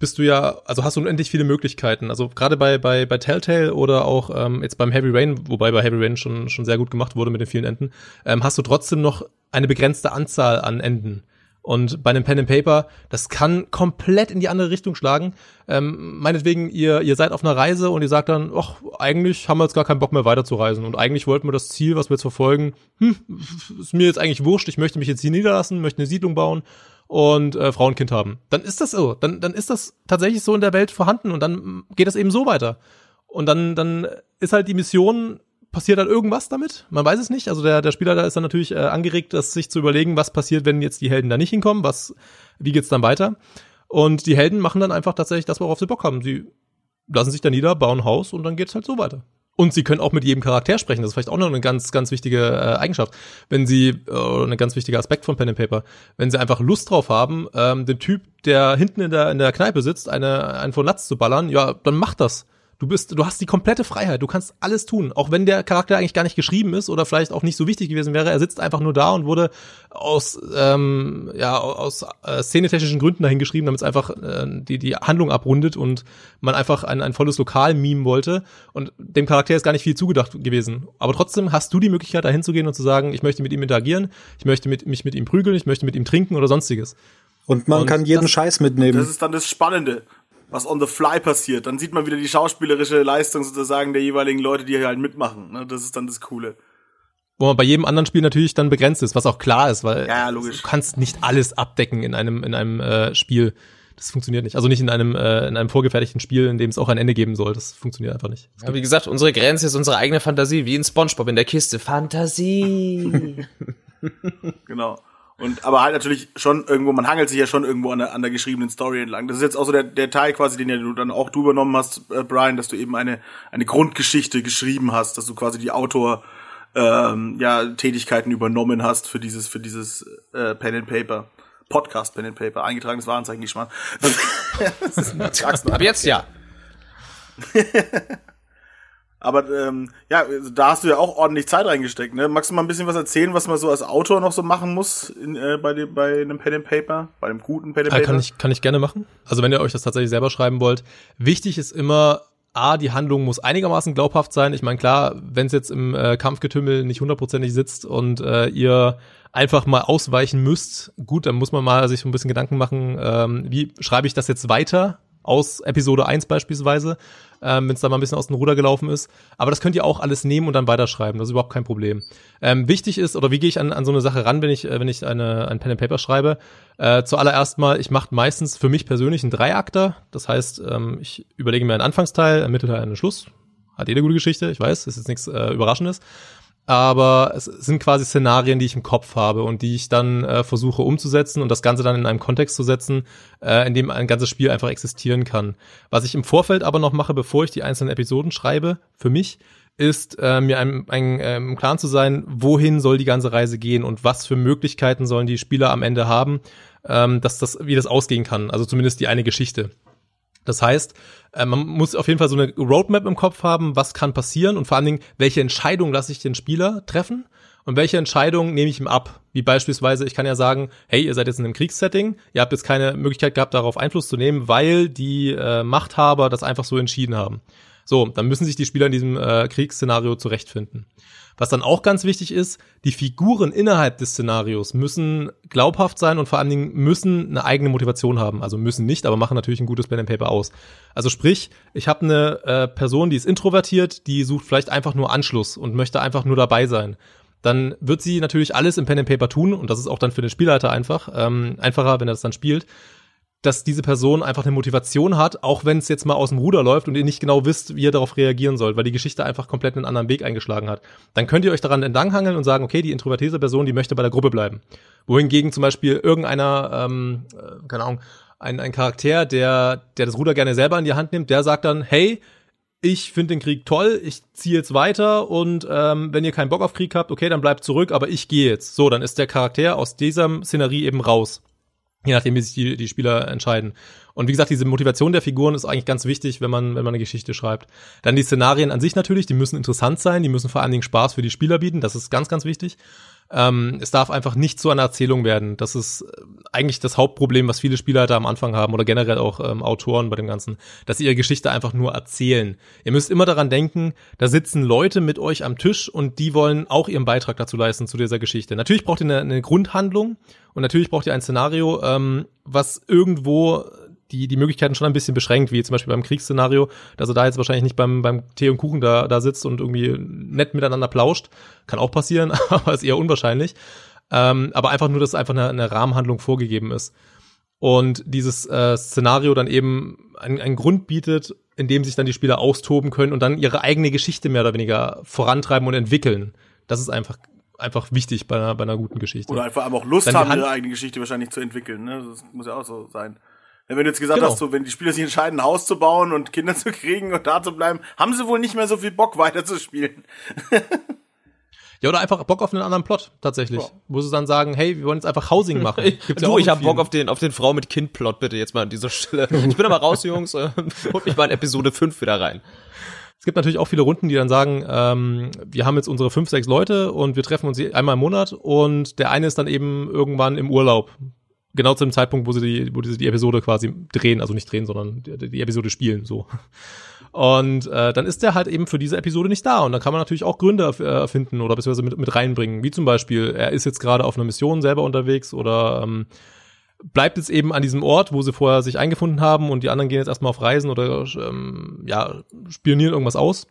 Speaker 5: bist du ja, also hast du unendlich viele Möglichkeiten. Also gerade bei bei bei Telltale oder auch ähm, jetzt beim Heavy Rain, wobei bei Heavy Rain schon schon sehr gut gemacht wurde mit den vielen Enden, ähm, hast du trotzdem noch eine begrenzte Anzahl an Enden. Und bei einem Pen and Paper, das kann komplett in die andere Richtung schlagen. Ähm, meinetwegen, ihr ihr seid auf einer Reise und ihr sagt dann, ach, eigentlich haben wir jetzt gar keinen Bock mehr weiterzureisen und eigentlich wollten wir das Ziel, was wir jetzt verfolgen, hm, ist mir jetzt eigentlich wurscht, ich möchte mich jetzt hier niederlassen, möchte eine Siedlung bauen und äh, Frau und Kind haben. Dann ist das so, dann dann ist das tatsächlich so in der Welt vorhanden und dann geht das eben so weiter. Und dann dann ist halt die Mission, passiert halt irgendwas damit? Man weiß es nicht. Also der der Spieler da ist dann natürlich äh, angeregt, das sich zu überlegen, was passiert, wenn jetzt die Helden da nicht hinkommen, was wie geht's dann weiter? Und die Helden machen dann einfach tatsächlich das, worauf sie Bock haben. Sie lassen sich da nieder, bauen ein Haus und dann geht's halt so weiter. Und sie können auch mit jedem Charakter sprechen. Das ist vielleicht auch noch eine ganz ganz wichtige äh, Eigenschaft, wenn sie äh, ein ganz wichtiger Aspekt von Pen and Paper, wenn sie einfach Lust drauf haben, ähm, den Typ, der hinten in der in der Kneipe sitzt, eine einen von Latz zu ballern, ja, dann mach das. Du bist, du hast die komplette Freiheit, du kannst alles tun, auch wenn der Charakter eigentlich gar nicht geschrieben ist oder vielleicht auch nicht so wichtig gewesen wäre. Er sitzt einfach nur da und wurde aus ähm, ja aus äh, szenetechnischen Gründen dahin geschrieben, damit es einfach äh, die die Handlung abrundet und man einfach ein ein volles Lokal mimen wollte und dem Charakter ist gar nicht viel zugedacht gewesen. Aber trotzdem hast du die Möglichkeit, da hinzugehen und zu sagen, ich möchte mit ihm interagieren, ich möchte mit, mich mit ihm prügeln, ich möchte mit ihm trinken oder sonstiges.
Speaker 6: Und man
Speaker 5: und
Speaker 6: kann jeden
Speaker 5: das,
Speaker 6: Scheiß mitnehmen.
Speaker 4: Das ist dann das Spannende, was on the fly passiert. Dann sieht man wieder die schauspielerische Leistung sozusagen der jeweiligen Leute, die hier halt mitmachen. Das ist dann das Coole.
Speaker 5: Wo man bei jedem anderen Spiel natürlich dann begrenzt ist, was auch klar ist, weil
Speaker 4: ja, logisch.
Speaker 5: Du kannst nicht alles abdecken in einem in einem äh, Spiel. Das funktioniert nicht. Also nicht in einem äh, in einem vorgefertigten Spiel, in dem es auch ein Ende geben soll. Das funktioniert einfach nicht.
Speaker 3: Ja, wie gesagt, unsere Grenze ist unsere eigene Fantasie, wie in SpongeBob in der Kiste. Fantasie.
Speaker 4: Genau. Und aber halt natürlich schon irgendwo, man hangelt sich ja schon irgendwo an der, an der geschriebenen Story entlang. Das ist jetzt auch so der, der Teil quasi, den ja du dann auch du übernommen hast, äh, Brian, dass du eben eine eine Grundgeschichte geschrieben hast, dass du quasi die Autor ähm, ja Tätigkeiten übernommen hast für dieses für dieses äh, Pen and Paper Podcast Pen and Paper eingetragenes Warenzeichen Geschmack.
Speaker 3: Ab jetzt ja.
Speaker 4: Aber ähm, ja, da hast du ja auch ordentlich Zeit reingesteckt, ne? Magst du mal ein bisschen was erzählen, was man so als Autor noch so machen muss in, äh, bei dem bei einem Pen and Paper, bei einem guten Pen and Paper?
Speaker 5: Kann ich kann ich gerne machen. Also wenn ihr euch das tatsächlich selber schreiben wollt, wichtig ist immer A, die Handlung muss einigermaßen glaubhaft sein. Ich meine, klar, wenn es jetzt im äh, Kampfgetümmel nicht hundertprozentig sitzt und äh, ihr einfach mal ausweichen müsst, gut, dann muss man mal sich so ein bisschen Gedanken machen, ähm, wie schreibe ich das jetzt weiter aus Episode eins beispielsweise, ähm, wenn es da mal ein bisschen aus dem Ruder gelaufen ist. Aber das könnt ihr auch alles nehmen und dann weiterschreiben. Das ist überhaupt kein Problem. Ähm, wichtig ist, oder wie gehe ich an, an so eine Sache ran, wenn ich äh, wenn ich eine ein Pen and Paper schreibe? Äh, zuallererst mal, ich mache meistens für mich persönlich einen Dreiakter. Das heißt, ähm, ich überlege mir einen Anfangsteil, einen Mittelteil, einen Schluss. Hat jede gute Geschichte, ich weiß, ist jetzt nichts äh, Überraschendes. Aber es sind quasi Szenarien, die ich im Kopf habe und die ich dann äh, versuche umzusetzen und das Ganze dann in einem Kontext zu setzen, äh, in dem ein ganzes Spiel einfach existieren kann. Was ich im Vorfeld aber noch mache, bevor ich die einzelnen Episoden schreibe, für mich, ist äh, mir ein, ein, äh, im Klaren zu sein, wohin soll die ganze Reise gehen und was für Möglichkeiten sollen die Spieler am Ende haben, ähm, dass das, wie das ausgehen kann. Also zumindest die eine Geschichte. Das heißt, man muss auf jeden Fall so eine Roadmap im Kopf haben, was kann passieren und vor allen Dingen, welche Entscheidung lasse ich den Spieler treffen und welche Entscheidung nehme ich ihm ab. Wie beispielsweise, ich kann ja sagen, hey, ihr seid jetzt in einem Kriegssetting, ihr habt jetzt keine Möglichkeit gehabt, darauf Einfluss zu nehmen, weil die äh, Machthaber das einfach so entschieden haben. So, dann müssen sich die Spieler in diesem äh, Kriegsszenario zurechtfinden. Was dann auch ganz wichtig ist, die Figuren innerhalb des Szenarios müssen glaubhaft sein und vor allen Dingen müssen eine eigene Motivation haben. Also müssen nicht, aber machen natürlich ein gutes Pen and Paper aus. Also sprich, ich habe eine äh, Person, die ist introvertiert, die sucht vielleicht einfach nur Anschluss und möchte einfach nur dabei sein. Dann wird sie natürlich alles im Pen and Paper tun und das ist auch dann für den Spielleiter einfach ähm, einfacher, wenn er das dann spielt, dass diese Person einfach eine Motivation hat, auch wenn es jetzt mal aus dem Ruder läuft und ihr nicht genau wisst, wie ihr darauf reagieren sollt, weil die Geschichte einfach komplett einen anderen Weg eingeschlagen hat. Dann könnt ihr euch daran entlanghangeln und sagen, okay, die introvertierte Person, die möchte bei der Gruppe bleiben. Wohingegen zum Beispiel irgendeiner, ähm, äh, keine Ahnung, ein, ein Charakter, der, der das Ruder gerne selber in die Hand nimmt, der sagt dann, hey, ich finde den Krieg toll, ich ziehe jetzt weiter und ähm, wenn ihr keinen Bock auf Krieg habt, okay, dann bleibt zurück, aber ich gehe jetzt. So, dann ist der Charakter aus dieser Szenerie eben raus. Je nachdem, wie sich die, die Spieler entscheiden. Und wie gesagt, diese Motivation der Figuren ist eigentlich ganz wichtig, wenn man, wenn man eine Geschichte schreibt. Dann die Szenarien an sich natürlich, die müssen interessant sein, die müssen vor allen Dingen Spaß für die Spieler bieten, das ist ganz, ganz wichtig. Ähm, es darf einfach nicht zu einer Erzählung werden. Das ist eigentlich das Hauptproblem, was viele Spielleiter am Anfang haben oder generell auch ähm, Autoren bei dem Ganzen, dass sie ihre Geschichte einfach nur erzählen. Ihr müsst immer daran denken, da sitzen Leute mit euch am Tisch und die wollen auch ihren Beitrag dazu leisten zu dieser Geschichte. Natürlich braucht ihr eine, eine Grundhandlung und natürlich braucht ihr ein Szenario, ähm, was irgendwo die die Möglichkeiten schon ein bisschen beschränkt, wie zum Beispiel beim Kriegsszenario, dass er da jetzt wahrscheinlich nicht beim beim Tee und Kuchen da da sitzt und irgendwie nett miteinander plauscht. Kann auch passieren, aber ist eher unwahrscheinlich. Ähm, aber einfach nur, dass einfach eine, eine Rahmenhandlung vorgegeben ist. Und dieses äh, Szenario dann eben einen, einen Grund bietet, in dem sich dann die Spieler austoben können und dann ihre eigene Geschichte mehr oder weniger vorantreiben und entwickeln. Das ist einfach einfach wichtig bei einer, bei einer guten Geschichte.
Speaker 4: Oder einfach auch Lust
Speaker 5: dann
Speaker 4: haben,
Speaker 5: Hand-
Speaker 4: ihre eigene Geschichte wahrscheinlich zu entwickeln. Ne? Das muss ja auch so sein. Wenn du jetzt gesagt
Speaker 5: Genau.
Speaker 4: hast, so, wenn die Spieler sich entscheiden, ein Haus zu bauen und Kinder zu kriegen und da zu bleiben, haben sie wohl nicht mehr so viel Bock, weiterzuspielen.
Speaker 5: Ja, oder einfach Bock auf einen anderen Plot, tatsächlich.
Speaker 4: Ja.
Speaker 5: Wo sie dann sagen, hey, wir wollen jetzt einfach Housing machen. Gibt's ja
Speaker 3: Du,
Speaker 5: auch
Speaker 3: ich
Speaker 5: in
Speaker 3: hab Bock
Speaker 5: vielen.
Speaker 3: auf den, auf den Frau mit Kind-Plot, bitte jetzt mal an dieser Stelle. Ich bin aber raus, Jungs. Äh, holt mich mal in Episode fünf wieder rein.
Speaker 5: Es gibt natürlich auch viele Runden, die dann sagen, ähm, wir haben jetzt unsere fünf, sechs Leute und wir treffen uns einmal im Monat und der eine ist dann eben irgendwann im Urlaub. Genau zu dem Zeitpunkt, wo sie die, wo sie die Episode quasi drehen, also nicht drehen, sondern die, die Episode spielen, so. Und äh, dann ist der halt eben für diese Episode nicht da. Und dann kann man natürlich auch Gründe erfinden oder beziehungsweise mit, mit reinbringen. Wie zum Beispiel, er ist jetzt gerade auf einer Mission selber unterwegs oder ähm, bleibt jetzt eben an diesem Ort, wo sie vorher sich eingefunden haben und die anderen gehen jetzt erstmal auf Reisen oder ähm, ja, spionieren irgendwas aus.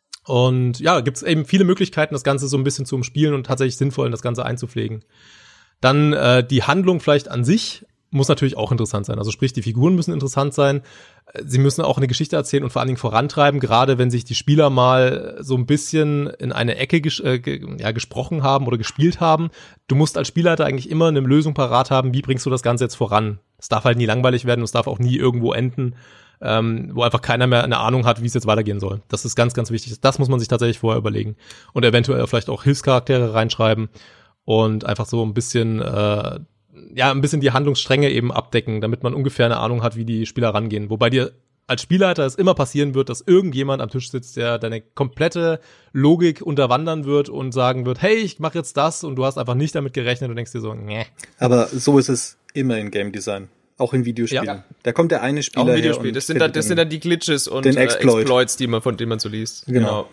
Speaker 5: Und ja, gibt es eben viele Möglichkeiten, das Ganze so ein bisschen zu umspielen und tatsächlich sinnvoll in das Ganze einzupflegen. Dann äh, die Handlung vielleicht an sich muss natürlich auch interessant sein. Also sprich, die Figuren müssen interessant sein. Sie müssen auch eine Geschichte erzählen und vor allen Dingen vorantreiben, gerade wenn sich die Spieler mal so ein bisschen in eine Ecke ges- äh, ge- ja, gesprochen haben oder gespielt haben. Du musst als Spielleiter eigentlich immer eine Lösung parat haben, wie bringst du das Ganze jetzt voran. Es darf halt nie langweilig werden und es darf auch nie irgendwo enden, ähm, wo einfach keiner mehr eine Ahnung hat, wie es jetzt weitergehen soll. Das ist ganz, ganz wichtig. Das muss man sich tatsächlich vorher überlegen. Und eventuell vielleicht auch Hilfscharaktere reinschreiben und einfach so ein bisschen äh, ja, ein bisschen die Handlungsstränge eben abdecken, damit man ungefähr eine Ahnung hat, wie die Spieler rangehen. Wobei dir als Spielleiter es immer passieren wird, dass irgendjemand am Tisch sitzt, der deine komplette Logik unterwandern wird und sagen wird, hey, ich mache jetzt das und du hast einfach nicht damit gerechnet und denkst dir so, nee.
Speaker 6: Aber so ist es immer in Game Design. Auch in Videospielen.
Speaker 5: Ja.
Speaker 6: Da kommt der eine Spieler
Speaker 3: Auch im
Speaker 6: her
Speaker 3: Videospiel.
Speaker 6: und
Speaker 3: Das sind, dann,
Speaker 6: findet
Speaker 3: das sind dann die Glitches und
Speaker 6: den
Speaker 3: äh,
Speaker 6: Exploit.
Speaker 3: Exploits, die man, von denen man so liest.
Speaker 6: Genau.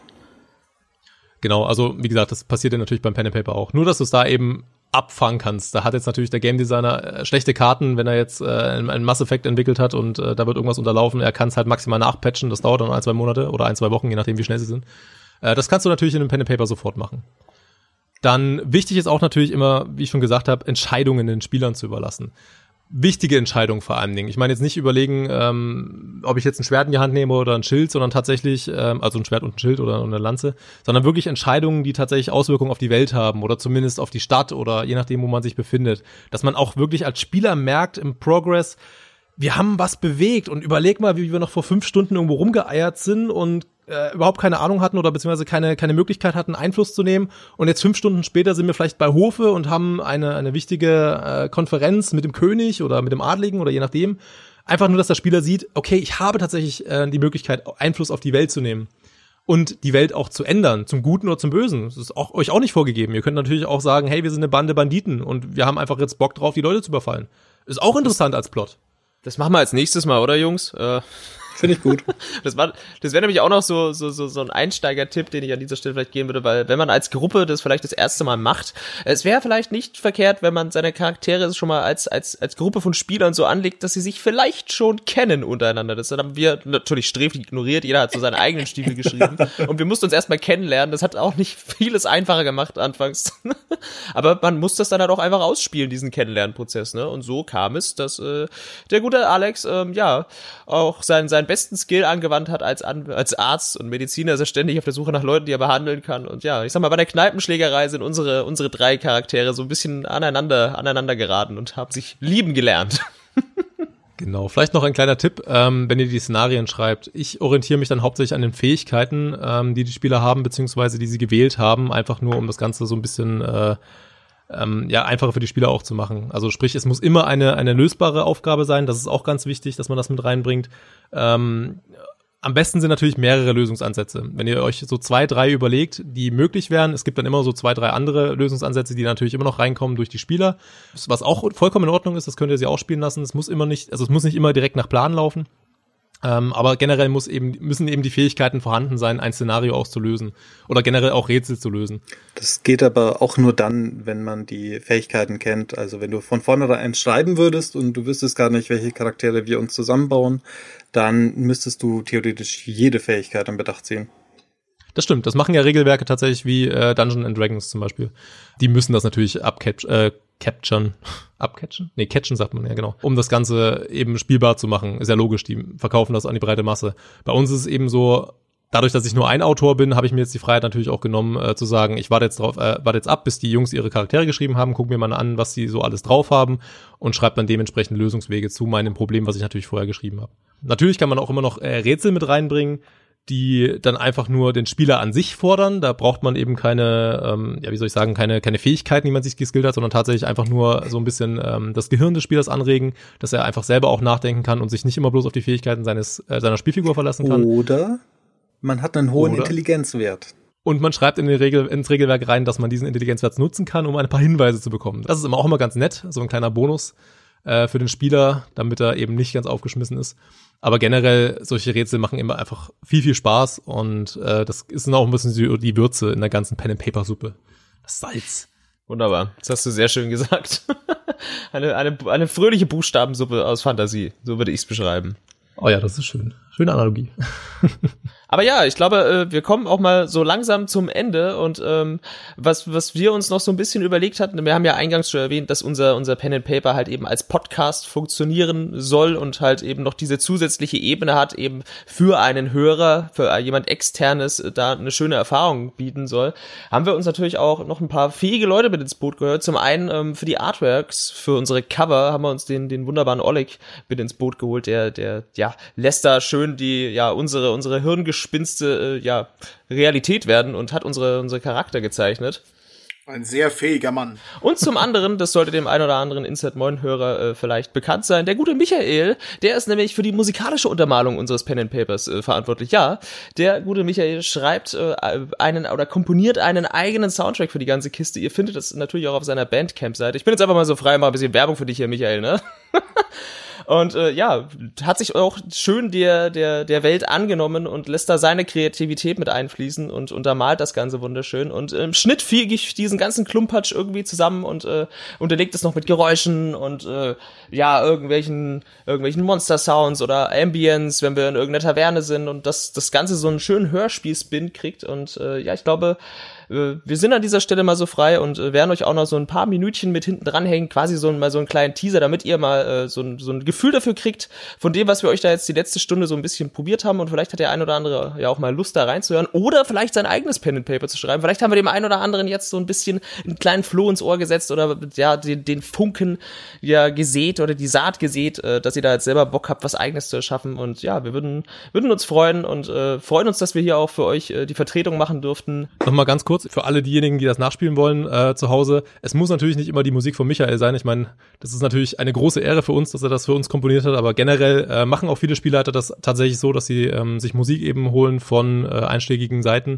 Speaker 5: Genau, also wie gesagt, das passiert ja natürlich beim Pen and Paper auch. Nur, dass du es da eben abfangen kannst. Da hat jetzt natürlich der Game Designer äh, schlechte Karten, wenn er jetzt äh, einen Mass Effect entwickelt hat und äh, da wird irgendwas unterlaufen. Er kann es halt maximal nachpatchen. Das dauert dann ein, zwei Monate oder ein, zwei Wochen, je nachdem, wie schnell sie sind. Äh, das kannst du natürlich in einem Pen and Paper sofort machen. Dann wichtig ist auch natürlich immer, wie ich schon gesagt habe, Entscheidungen den Spielern zu überlassen. Wichtige Entscheidung vor allen Dingen. Ich meine jetzt nicht überlegen, ähm, ob ich jetzt ein Schwert in die Hand nehme oder ein Schild, sondern tatsächlich, ähm, also ein Schwert und ein Schild oder eine Lanze, sondern wirklich Entscheidungen, die tatsächlich Auswirkungen auf die Welt haben oder zumindest auf die Stadt oder je nachdem, wo man sich befindet. Dass man auch wirklich als Spieler merkt im Progress, wir haben was bewegt und überleg mal, wie wir noch vor fünf Stunden irgendwo rumgeeiert sind und äh, überhaupt keine Ahnung hatten oder beziehungsweise keine keine Möglichkeit hatten, Einfluss zu nehmen. Und jetzt fünf Stunden später sind wir vielleicht bei Hofe und haben eine eine wichtige äh, Konferenz mit dem König oder mit dem Adligen oder je nachdem. Einfach nur, dass der Spieler sieht, okay, ich habe tatsächlich äh, die Möglichkeit, Einfluss auf die Welt zu nehmen. Und die Welt auch zu ändern, zum Guten oder zum Bösen. Das ist auch, euch auch nicht vorgegeben. Ihr könnt natürlich auch sagen, hey, wir sind eine Bande Banditen und wir haben einfach jetzt Bock drauf, die Leute zu überfallen. Ist auch interessant als Plot.
Speaker 3: Das machen wir als nächstes Mal, oder Jungs? Äh,
Speaker 6: Finde ich gut.
Speaker 3: Das war, das wäre nämlich auch noch so, so, so, so ein Einsteiger-Tipp, den ich an dieser Stelle vielleicht geben würde, weil wenn man als Gruppe das vielleicht das erste Mal macht, es wäre vielleicht nicht verkehrt, wenn man seine Charaktere schon mal als, als, als Gruppe von Spielern so anlegt, dass sie sich vielleicht schon kennen untereinander. Das haben wir natürlich sträflich ignoriert. Jeder hat so seinen eigenen Stiefel geschrieben und wir mussten uns erstmal kennenlernen. Das hat auch nicht vieles einfacher gemacht anfangs. Aber man muss das dann halt auch einfach ausspielen, diesen Kennenlernprozess, ne? Und so kam es, dass, äh, der gute Alex, ähm, ja, auch sein, sein besten Skill angewandt hat als, An- als Arzt und Mediziner, ist er ständig auf der Suche nach Leuten, die er behandeln kann. Und ja, ich sag mal, bei der Kneipenschlägerei sind unsere, unsere drei Charaktere so ein bisschen aneinander, aneinander geraten und haben sich lieben gelernt.
Speaker 5: Genau, vielleicht noch ein kleiner Tipp, ähm, wenn ihr die Szenarien schreibt. Ich orientiere mich dann hauptsächlich an den Fähigkeiten, ähm, die die Spieler haben, beziehungsweise die sie gewählt haben, einfach nur, um das Ganze so ein bisschen äh, ähm, ja einfacher für die Spieler auch zu machen. Also sprich, es muss immer eine eine lösbare Aufgabe sein. Das ist auch ganz wichtig, dass man das mit reinbringt. Ähm, Am besten sind natürlich mehrere Lösungsansätze. Wenn ihr euch so zwei, drei überlegt, die möglich wären, es gibt dann immer so zwei, drei andere Lösungsansätze, die natürlich immer noch reinkommen durch die Spieler. Was auch vollkommen in Ordnung ist, das könnt ihr sie auch spielen lassen. Es muss immer nicht, also es muss nicht immer direkt nach Plan laufen. Ähm, aber generell muss eben, müssen eben die Fähigkeiten vorhanden sein, ein Szenario auch zu lösen. Oder generell auch Rätsel zu lösen.
Speaker 6: Das geht aber auch nur dann, wenn man die Fähigkeiten kennt. Also wenn du von vornherein schreiben würdest und du wüsstest gar nicht, welche Charaktere wir uns zusammenbauen, dann müsstest du theoretisch jede Fähigkeit in Betracht ziehen.
Speaker 5: Das stimmt, das machen ja Regelwerke tatsächlich wie äh, Dungeons and Dragons zum Beispiel. Die müssen das natürlich abcap- äh, capturen. Abcatchen? Nee, catchen sagt man ja, genau. Um das Ganze eben spielbar zu machen. Ist ja logisch, die verkaufen das an die breite Masse. Bei uns ist es eben so, dadurch, dass ich nur ein Autor bin, habe ich mir jetzt die Freiheit natürlich auch genommen, äh, zu sagen, ich warte jetzt drauf, äh, warte jetzt ab, bis die Jungs ihre Charaktere geschrieben haben, gucken mir mal an, was sie so alles drauf haben und schreibe dann dementsprechend Lösungswege zu meinem Problem, was ich natürlich vorher geschrieben habe. Natürlich kann man auch immer noch äh, Rätsel mit reinbringen, die dann einfach nur den Spieler an sich fordern. Da braucht man eben keine, ähm, ja, wie soll ich sagen, keine keine Fähigkeiten, die man sich geskillt hat, sondern tatsächlich einfach nur so ein bisschen ähm, das Gehirn des Spielers anregen, dass er einfach selber auch nachdenken kann und sich nicht immer bloß auf die Fähigkeiten seines äh, seiner Spielfigur verlassen kann.
Speaker 6: Oder man hat einen hohen
Speaker 5: Oder?
Speaker 6: Intelligenzwert.
Speaker 5: Und man schreibt in den Regel, ins Regelwerk rein, dass man diesen Intelligenzwert nutzen kann, um ein paar Hinweise zu bekommen. Das ist immer auch immer ganz nett, so ein kleiner Bonus äh, für den Spieler, damit er eben nicht ganz aufgeschmissen ist. Aber generell, solche Rätsel machen immer einfach viel, viel Spaß und äh, das ist dann auch ein bisschen die, die Würze in der ganzen Pen-and-Paper-Suppe. Das Salz.
Speaker 3: Wunderbar. Das hast du sehr schön gesagt. eine, eine, eine fröhliche Buchstabensuppe aus Fantasie. So würde ich es beschreiben.
Speaker 5: Oh ja, das ist schön. Schöne Analogie.
Speaker 3: Aber ja, ich glaube, wir kommen auch mal so langsam zum Ende und ähm, was was wir uns noch so ein bisschen überlegt hatten, wir haben ja eingangs schon erwähnt, dass unser unser Pen and Paper halt eben als Podcast funktionieren soll und halt eben noch diese zusätzliche Ebene hat, eben für einen Hörer, für jemand Externes da eine schöne Erfahrung bieten soll. Haben wir uns natürlich auch noch ein paar fähige Leute mit ins Boot gehört. Zum einen ähm, für die Artworks, für unsere Cover haben wir uns den den wunderbaren Oleg mit ins Boot geholt, der der ja lässt da schön die ja unsere unsere Hirngespinste äh, ja Realität werden und hat unsere unsere Charakter gezeichnet.
Speaker 4: Ein sehr fähiger Mann.
Speaker 3: Und zum anderen, das sollte dem einen oder anderen Insert Moin-Hörer äh, vielleicht bekannt sein, der gute Michael, der ist nämlich für die musikalische Untermalung unseres Pen and Papers äh, verantwortlich. Ja, der gute Michael schreibt äh, einen oder komponiert einen eigenen Soundtrack für die ganze Kiste. Ihr findet das natürlich auch auf seiner Bandcamp-Seite. Ich bin jetzt einfach mal so frei, mal ein bisschen Werbung für dich hier, Michael, ne? Und äh, ja, hat sich auch schön der der der Welt angenommen und lässt da seine Kreativität mit einfließen und untermalt das Ganze wunderschön. Und im Schnitt füge ich diesen ganzen Klumpatsch irgendwie zusammen und äh, unterlegt es noch mit Geräuschen und äh, ja, irgendwelchen irgendwelchen Monster-Sounds oder Ambience, wenn wir in irgendeiner Taverne sind und das das Ganze so einen schönen Hörspiel-Spin kriegt. Und äh, ja, ich glaube, wir sind an dieser Stelle mal so frei und äh, werden euch auch noch so ein paar Minütchen mit hinten dranhängen, quasi so mal so einen kleinen Teaser, damit ihr mal äh, so, ein, so ein Gefühl dafür kriegt von dem, was wir euch da jetzt die letzte Stunde so ein bisschen probiert haben und vielleicht hat der ein oder andere ja auch mal Lust da reinzuhören oder vielleicht sein eigenes Pen and Paper zu schreiben. Vielleicht haben wir dem einen oder anderen jetzt so ein bisschen einen kleinen Floh ins Ohr gesetzt oder ja den, den Funken ja gesät oder die Saat gesät, äh, dass ihr da jetzt selber Bock habt, was Eigenes zu erschaffen und ja, wir würden würden uns freuen und äh, freuen uns, dass wir hier auch für euch äh, die Vertretung machen durften.
Speaker 5: Nochmal ganz kurz für alle diejenigen, die das nachspielen wollen äh, zu Hause. Es muss natürlich nicht immer die Musik von Michael sein. Ich meine, das ist natürlich eine große Ehre für uns, dass er das für uns komponiert hat, aber generell äh, machen auch viele Spielleiter das tatsächlich so, dass sie ähm, sich Musik eben holen von äh, einschlägigen Seiten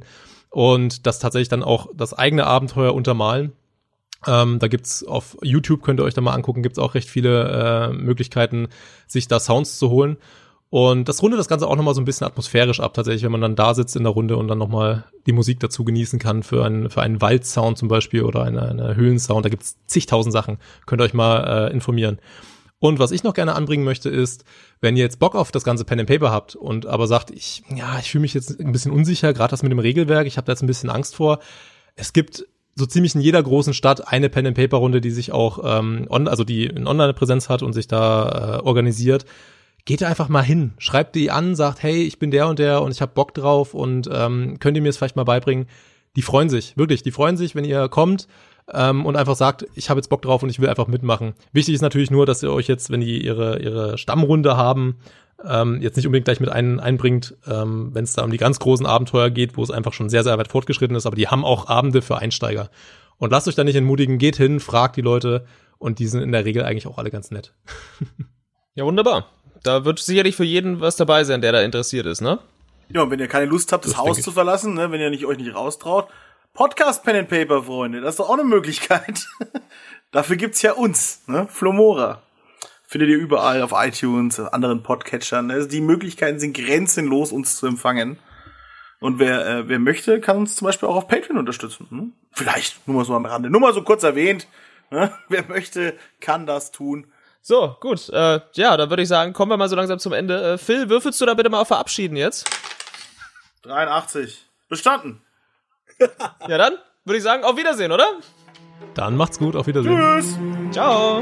Speaker 5: und das tatsächlich dann auch das eigene Abenteuer untermalen. Ähm, da gibt's auf YouTube, könnt ihr euch da mal angucken, gibt's auch recht viele äh, Möglichkeiten, sich da Sounds zu holen. Und das rundet das Ganze auch nochmal so ein bisschen atmosphärisch ab, tatsächlich, wenn man dann da sitzt in der Runde und dann nochmal die Musik dazu genießen kann für einen, für einen Waldsound zum Beispiel oder eine, eine Höhlensound. Da gibt's zigtausend Sachen. Könnt ihr euch mal äh, informieren. Und was ich noch gerne anbringen möchte ist, wenn ihr jetzt Bock auf das ganze Pen and Paper habt und aber sagt, ich, ja, ich fühle mich jetzt ein bisschen unsicher, gerade das mit dem Regelwerk, ich habe da jetzt ein bisschen Angst vor. Es gibt so ziemlich in jeder großen Stadt eine Pen and Paper Runde, die sich auch, ähm, on, also die eine Online-Präsenz hat und sich da äh, organisiert. Geht einfach mal hin, schreibt die an, sagt, hey, ich bin der und der und ich hab Bock drauf und ähm, könnt ihr mir das vielleicht mal beibringen. Die freuen sich, wirklich, die freuen sich, wenn ihr kommt ähm, und einfach sagt, ich habe jetzt Bock drauf und ich will einfach mitmachen. Wichtig ist natürlich nur, dass ihr euch jetzt, wenn die ihre ihre Stammrunde haben, ähm, jetzt nicht unbedingt gleich mit ein, einbringt, ähm, wenn es da um die ganz großen Abenteuer geht, wo es einfach schon sehr, sehr weit fortgeschritten ist, aber die haben auch Abende für Einsteiger. Und lasst euch da nicht entmutigen, geht hin, fragt die Leute und die sind in der Regel eigentlich auch alle ganz nett.
Speaker 3: Ja, wunderbar. Da wird sicherlich für jeden was dabei sein, der da interessiert ist, ne?
Speaker 4: Ja, und wenn ihr keine Lust habt, das, das Haus zu verlassen, ne, wenn ihr nicht, euch nicht raustraut, Podcast Pen and Paper, Freunde, das ist doch auch eine Möglichkeit. Dafür gibt's ja uns, ne, Flomora. Findet ihr überall auf iTunes, auf anderen Podcatchern. Also die Möglichkeiten sind grenzenlos, uns zu empfangen. Und wer äh, wer möchte, kann uns zum Beispiel auch auf Patreon unterstützen. Hm? Vielleicht, nur mal so am Rande, nur mal so kurz erwähnt. Ne? Wer möchte, kann das tun.
Speaker 3: So, gut. Äh, ja, dann würde ich sagen, kommen wir mal so langsam zum Ende. Äh, Phil, würfelst du da bitte mal auf Verabschieden jetzt?
Speaker 4: dreiundachtzig. Bestanden.
Speaker 3: Ja, dann würde ich sagen, auf Wiedersehen, oder?
Speaker 5: Dann macht's gut, auf Wiedersehen.
Speaker 4: Tschüss.
Speaker 3: Ciao.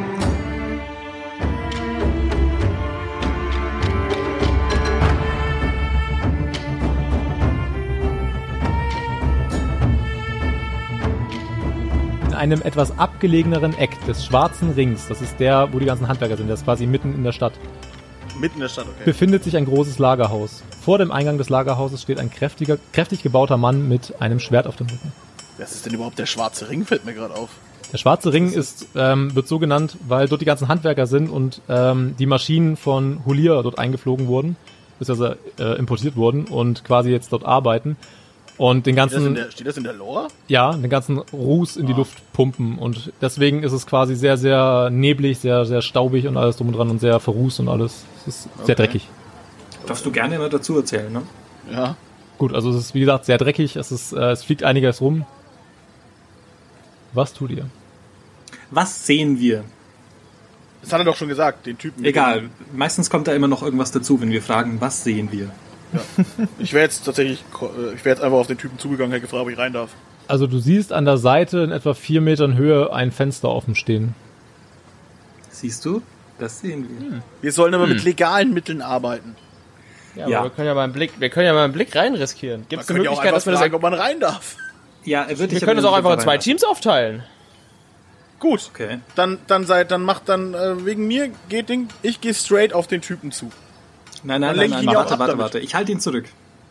Speaker 5: In einem etwas abgelegeneren Eck des Schwarzen Rings, das ist der, wo die ganzen Handwerker sind, das ist quasi mitten in der Stadt,
Speaker 4: Mitten in der Stadt, okay.
Speaker 5: befindet sich ein großes Lagerhaus. Vor dem Eingang des Lagerhauses steht ein kräftiger, kräftig gebauter Mann mit einem Schwert auf dem Rücken.
Speaker 4: Was ist denn überhaupt der schwarze Ring, fällt mir gerade auf.
Speaker 5: Der Schwarze Ring ist, ähm, wird so genannt, weil dort die ganzen Handwerker sind und ähm, die Maschinen von Hulir dort eingeflogen wurden, beziehungsweise äh, importiert wurden und quasi jetzt dort arbeiten. Und den ganzen,
Speaker 4: Steht das in der, steht das in der Lore?
Speaker 5: ja, den ganzen Ruß in die
Speaker 4: Ah.
Speaker 5: Luft pumpen. Und deswegen ist es quasi sehr, sehr neblig, sehr, sehr staubig und alles drum und dran und sehr verrußt und alles. Es ist sehr
Speaker 4: Okay.
Speaker 5: dreckig.
Speaker 6: Darfst du gerne immer dazu erzählen, ne?
Speaker 4: Ja.
Speaker 5: Gut, also es ist wie gesagt sehr dreckig, es ist, äh, es fliegt einiges rum. Was tut ihr?
Speaker 6: Was sehen wir?
Speaker 4: Das hat er doch schon gesagt, den Typen. mit
Speaker 6: Egal,
Speaker 4: dem-
Speaker 6: meistens kommt da immer noch irgendwas dazu, wenn wir fragen, was sehen wir?
Speaker 7: Ich wäre jetzt tatsächlich, ich wäre jetzt einfach auf den Typen zugegangen, hätte gefragt, ob ich rein darf.
Speaker 5: Also du siehst an der Seite in etwa vier Metern Höhe ein Fenster offen stehen.
Speaker 6: Siehst du? Das sehen wir.
Speaker 7: Wir sollen aber mit legalen Mitteln arbeiten.
Speaker 3: Ja,
Speaker 6: Ja.
Speaker 3: aber wir können ja mal einen Blick, wir können ja mal einen Blick rein riskieren. Gibt
Speaker 7: Man
Speaker 3: es eine
Speaker 7: könnte ja auch
Speaker 3: Möglichkeit,
Speaker 7: einfach
Speaker 3: dass wir das,
Speaker 7: fragen, ob man rein darf.
Speaker 6: Ja, er wird
Speaker 3: wir können das auch einfach in zwei Teams aufteilen.
Speaker 7: Gut,
Speaker 6: Okay.
Speaker 7: dann, dann seid, dann macht dann, äh, wegen mir geht Ding, ich gehe straight auf den Typen zu.
Speaker 6: Nein,
Speaker 7: Dann
Speaker 6: nein, nein,
Speaker 7: lenk ich
Speaker 6: nein,
Speaker 7: ihn ja auch
Speaker 6: warte,
Speaker 7: ab
Speaker 6: warte,
Speaker 7: damit.
Speaker 6: warte. Ich halte ihn zurück.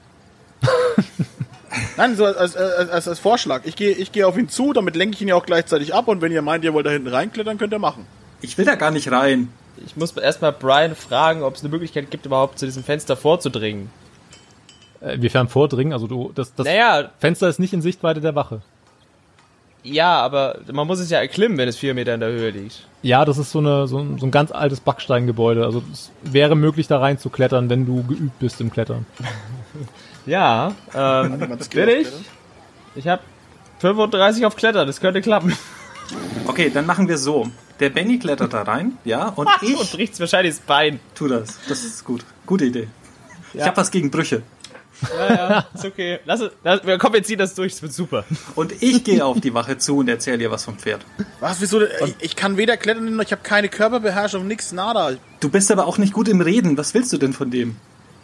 Speaker 7: Nein, so als, als, als, als Vorschlag. Ich gehe ich gehe auf ihn zu, damit lenke ich ihn ja auch gleichzeitig ab und wenn ihr meint, ihr wollt da hinten reinklettern, könnt ihr machen.
Speaker 6: Ich will da gar nicht rein.
Speaker 3: Ich muss erstmal Brian fragen, ob es eine Möglichkeit gibt, überhaupt zu diesem Fenster vorzudringen.
Speaker 5: Äh, Inwiefern vordringen? Also du, das, das
Speaker 3: Naja,
Speaker 5: Fenster ist nicht in Sichtweite der Wache.
Speaker 3: ja, aber man muss es ja erklimmen, wenn es vier Meter in der Höhe liegt.
Speaker 5: Ja, das ist so, eine, so, ein, so ein ganz altes Backsteingebäude. Also es wäre möglich, da rein zu klettern, wenn du geübt bist im Klettern.
Speaker 3: Ja, ähm,
Speaker 7: das
Speaker 3: bin ich? Ich habe fünfunddreißig auf Klettern, das könnte klappen.
Speaker 6: Okay, dann machen wir so. Der Benny klettert da rein, ja, und
Speaker 3: Und
Speaker 6: ich
Speaker 3: bricht's wahrscheinlich das Bein.
Speaker 6: tu das. Das ist gut. Gute Idee. Ich
Speaker 3: Ja.
Speaker 6: habe was gegen Brüche.
Speaker 3: Ja, ja, ist okay. Lass es, lass, wir kommen, wir ziehen das durch, das wird super.
Speaker 6: Und ich gehe auf die Wache zu und erzähle ihr was vom Pferd.
Speaker 7: Was, wieso? denn? Ich, ich kann weder klettern, noch ich habe keine Körperbeherrschung, nix, nada.
Speaker 6: Du bist aber auch nicht gut im Reden. Was willst du denn von dem?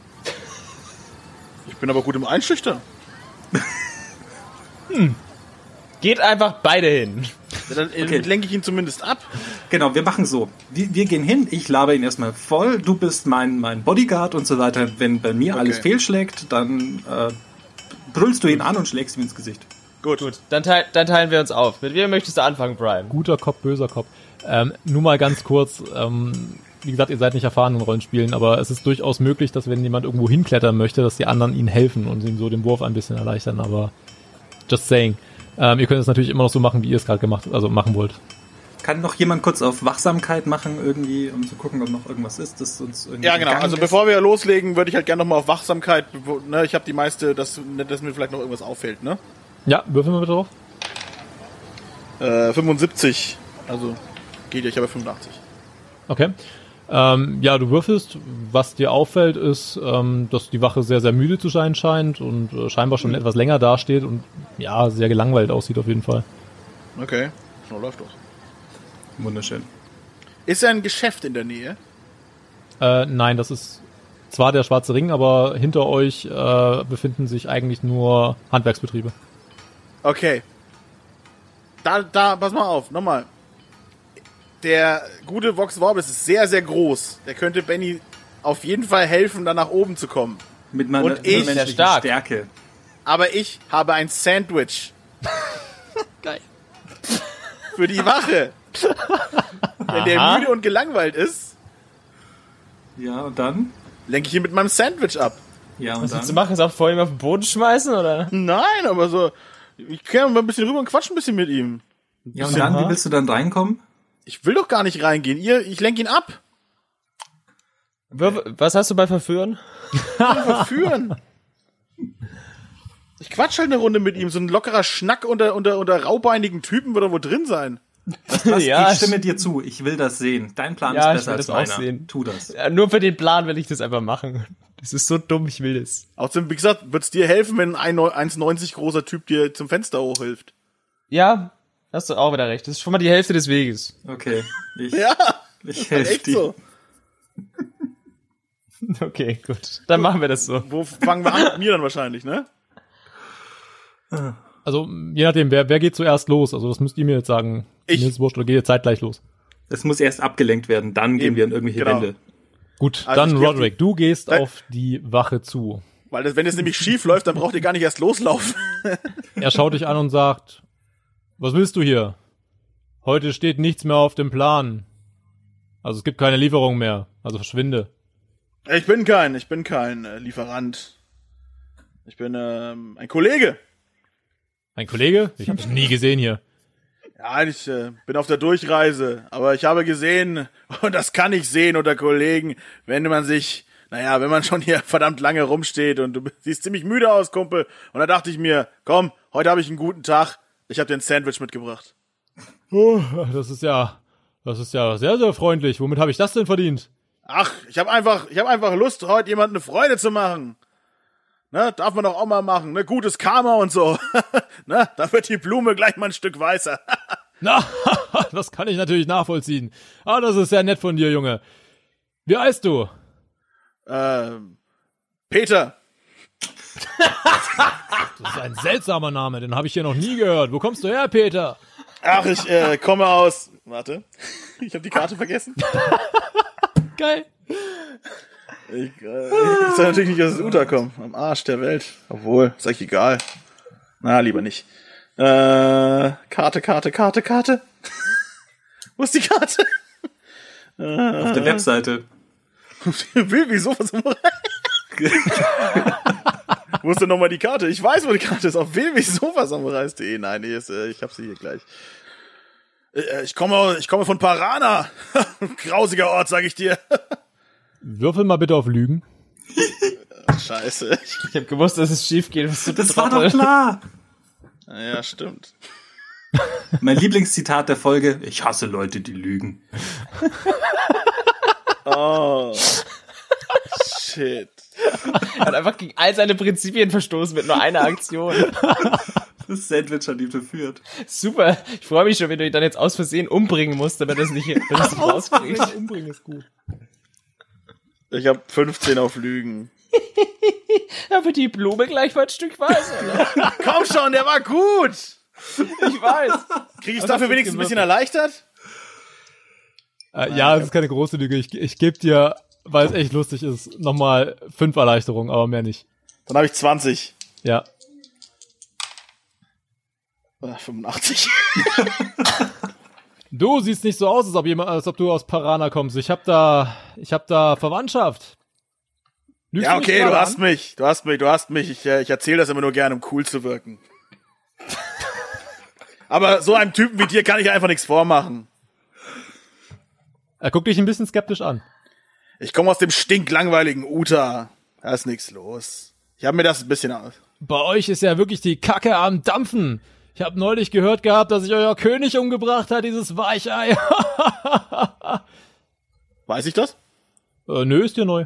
Speaker 7: Ich bin aber gut im Einschüchtern.
Speaker 3: Geht einfach beide hin.
Speaker 7: Ja, dann
Speaker 6: Okay.
Speaker 7: lenke ich ihn zumindest ab.
Speaker 6: Genau, wir machen so. Wir, wir gehen hin, ich laber ihn erstmal voll, du bist mein, mein Bodyguard und so weiter. Wenn bei mir
Speaker 7: Okay.
Speaker 6: alles fehlschlägt, dann äh, brüllst du ihn an und schlägst ihm ins Gesicht.
Speaker 7: Gut.
Speaker 3: Gut, dann, teil, dann teilen wir uns auf. Mit wem möchtest du anfangen, Brian?
Speaker 5: Guter Kopf, böser Kopf. Ähm, nur mal ganz kurz, ähm, wie gesagt, ihr seid nicht erfahren in Rollenspielen, aber es ist durchaus möglich, dass wenn jemand irgendwo hinklettern möchte, dass die anderen ihnen helfen und ihm so den Wurf ein bisschen erleichtern, aber just saying. Ähm, ihr könnt es natürlich immer noch so machen, wie ihr es gerade gemacht, also machen wollt.
Speaker 6: Kann noch jemand kurz auf Wachsamkeit machen irgendwie, um zu gucken, ob noch irgendwas ist, das uns irgendwie
Speaker 7: Ja, genau.
Speaker 6: entgangen
Speaker 7: Also
Speaker 6: ist?
Speaker 7: bevor wir loslegen, würde ich halt gerne nochmal auf Wachsamkeit, bewo- ne, ich habe die meiste, dass, dass mir vielleicht noch irgendwas auffällt, ne?
Speaker 5: Ja, würfeln wir bitte drauf.
Speaker 7: Äh, fünfundsiebzig. Also geht ja, ich habe fünfundachtzig.
Speaker 5: Okay. Ähm, ja, du würfelst. Was dir auffällt, ist, ähm, dass die Wache sehr, sehr müde zu sein scheint und äh, scheinbar schon etwas länger dasteht und ja, sehr gelangweilt aussieht auf jeden Fall.
Speaker 7: Okay. So läuft doch.
Speaker 6: Wunderschön.
Speaker 7: Ist ja ein Geschäft in der Nähe?
Speaker 5: Äh, nein, das ist zwar der Schwarze Ring, aber hinter euch äh, befinden sich eigentlich nur Handwerksbetriebe.
Speaker 7: Okay. Da, da, pass mal auf, nochmal. Der gute Vox Vorbis ist sehr, sehr groß. Der könnte Benny auf jeden Fall helfen, da nach oben zu kommen.
Speaker 6: Mit meiner
Speaker 7: Und ich-
Speaker 6: menschlichen
Speaker 3: Sehr stark.
Speaker 6: Stärke.
Speaker 7: Aber ich habe ein Sandwich.
Speaker 3: Geil.
Speaker 7: Für die Wache. Wenn der
Speaker 3: Aha.
Speaker 7: müde und gelangweilt ist,
Speaker 6: Ja, und dann?
Speaker 7: lenke ich ihn mit meinem Sandwich ab.
Speaker 6: Ja, und
Speaker 3: Was willst du
Speaker 6: dann?
Speaker 3: machen? Ist auch vor ihm auf den Boden schmeißen, oder?
Speaker 7: Nein, aber so, ich kann mal ein bisschen rüber und quatsch ein bisschen mit ihm.
Speaker 6: Ja, und dann, wie willst du dann reinkommen?
Speaker 7: Ich will doch gar nicht reingehen. Ihr, ich lenk ihn ab.
Speaker 3: Was hast du bei Verführen?
Speaker 7: Verführen. Ich quatsch halt eine Runde mit ihm. So ein lockerer Schnack unter, unter, unter raubeinigen Typen wird da wohl drin sein.
Speaker 6: Was?
Speaker 3: Ja,
Speaker 6: ich stimme dir zu. Ich will das sehen. Dein Plan
Speaker 3: Ja,
Speaker 6: ist
Speaker 3: ich
Speaker 6: besser
Speaker 3: will
Speaker 6: als
Speaker 3: das
Speaker 6: meiner.
Speaker 3: auch sehen.
Speaker 6: Tu das.
Speaker 3: Ja, nur für den Plan will ich das einfach machen. Das ist so dumm, ich will das.
Speaker 7: Außerdem, wie gesagt, wird's dir helfen, wenn ein eins neunzig großer Typ dir zum Fenster hochhilft.
Speaker 3: Ja, hast du auch wieder recht. Das ist schon mal die Hälfte des Weges.
Speaker 6: Okay. Ich,
Speaker 7: Ja,
Speaker 6: ich helfe
Speaker 7: echt
Speaker 6: dir.
Speaker 7: so.
Speaker 3: Okay, gut. Dann machen wir das so.
Speaker 7: Wo fangen wir an? Mit mir dann wahrscheinlich, ne?
Speaker 5: Also, je nachdem, wer, wer geht zuerst los? Also, das müsst ihr mir jetzt sagen.
Speaker 7: Ich.
Speaker 5: Mir ist wurscht, oder geht ihr zeitgleich los?
Speaker 6: Es muss erst abgelenkt werden, dann gehen
Speaker 7: Eben,
Speaker 6: wir in irgendwelche
Speaker 7: genau.
Speaker 6: Wände.
Speaker 5: Gut,
Speaker 7: Also
Speaker 5: dann
Speaker 7: ich geh auf
Speaker 5: Roderick,
Speaker 7: die-
Speaker 5: du gehst
Speaker 7: Äh.
Speaker 5: auf die Wache zu.
Speaker 7: Weil das, wenn es nämlich schief läuft, dann braucht ihr gar nicht erst loslaufen.
Speaker 5: Er schaut dich an und sagt, was willst du hier? Heute steht nichts mehr auf dem Plan. Also es gibt keine Lieferung mehr. Also verschwinde.
Speaker 7: Ich bin kein, ich bin kein äh, Lieferant. Ich bin ähm, ein Kollege.
Speaker 5: Ein Kollege? Ich habe dich nie gesehen hier.
Speaker 7: Ja, ich äh, bin auf der Durchreise, aber ich habe gesehen, und das kann ich sehen unter Kollegen, wenn man sich, naja, wenn man schon hier verdammt lange rumsteht und du siehst ziemlich müde aus, Kumpel. Und da dachte ich mir, komm, heute habe ich einen guten Tag, ich habe dir ein Sandwich mitgebracht.
Speaker 5: Oh, das ist ja, das ist ja sehr, sehr freundlich. Womit habe ich das denn verdient?
Speaker 7: Ach, ich habe einfach, ich habe einfach Lust, heute jemandem eine Freude zu machen. Ne, darf man doch auch mal machen, ne, gutes Karma und so. Ne, da wird die Blume gleich mal ein Stück weißer.
Speaker 5: Na, das kann ich natürlich nachvollziehen. Ah, das ist sehr nett von dir, Junge. Wie heißt du?
Speaker 7: ähm, Peter.
Speaker 5: Das ist ein seltsamer Name, den habe ich hier noch nie gehört. Wo kommst du her, Peter?
Speaker 7: Ach, ich äh, komme aus, warte, ich habe die Karte vergessen.
Speaker 5: Geil.
Speaker 7: Ich, äh, ich sag natürlich nicht, dass es Uta kommt. Am Arsch der Welt. Obwohl, ist eigentlich egal. Na, lieber nicht. Äh, Karte, Karte, Karte, Karte. Wo ist die Karte?
Speaker 6: Auf der Webseite.
Speaker 7: Will, wieso? Was Wo ist denn nochmal die Karte? Ich weiß, wo die Karte ist. Auf will, wieso? Was Samurais.de. Nein, nee, ist, äh, ich hab sie hier gleich. Äh, ich komme, ich komme von Parana. Grausiger Ort, sag ich dir.
Speaker 5: Würfel mal bitte auf Lügen.
Speaker 7: Scheiße.
Speaker 3: Ich habe gewusst, dass es schief geht. Was
Speaker 6: Das war doch klar.
Speaker 7: Ja, stimmt.
Speaker 6: Mein Lieblingszitat der Folge, ich hasse Leute, die lügen.
Speaker 7: Oh. Shit.
Speaker 3: Er hat einfach gegen all seine Prinzipien verstoßen mit nur einer Aktion.
Speaker 6: Das Sandwich hat ihn verführt.
Speaker 3: Super. Ich freue mich schon, wenn du ihn dann jetzt aus Versehen umbringen musst, damit das nicht, wenn das nicht rauskriegt.
Speaker 5: Umbringen ist gut.
Speaker 7: Ich hab fünfzehn auf Lügen.
Speaker 3: Da wird die Blume gleich mal ein Stück weißer. Ne?
Speaker 7: Komm schon, der war gut.
Speaker 3: Ich weiß.
Speaker 7: Krieg ich
Speaker 3: Was
Speaker 7: dafür
Speaker 3: hast du
Speaker 7: wenigstens ein bisschen
Speaker 3: gewürfelt?
Speaker 7: erleichtert?
Speaker 5: Äh, ja, es ist keine große Lüge. Ich, ich gebe dir, weil es echt lustig ist, nochmal fünf Erleichterungen, aber mehr nicht.
Speaker 7: Dann habe ich zwanzig.
Speaker 5: Ja.
Speaker 7: Oder fünfundachtzig.
Speaker 5: Du siehst nicht so aus, als ob jemand, als ob du aus Parana kommst. Ich hab da, ich hab da Verwandtschaft. Lügst
Speaker 7: Ja,
Speaker 5: mich
Speaker 7: okay,
Speaker 5: gerade
Speaker 7: du hast
Speaker 5: an?
Speaker 7: mich. Du hast mich, du hast mich. Ich, äh, ich erzähle das immer nur gerne, um cool zu wirken. Aber so einem Typen wie dir kann ich einfach nichts vormachen.
Speaker 5: Er guckt dich ein bisschen skeptisch an.
Speaker 7: Ich komme aus dem stinklangweiligen Uta. Da ist nichts los. Ich habe mir das ein bisschen aus.
Speaker 5: Bei euch ist ja wirklich die Kacke am Dampfen. Ich habe neulich gehört gehabt, dass sich euer König umgebracht hat, dieses Weichei.
Speaker 7: Weiß ich das?
Speaker 5: äh, nö, ist dir neu.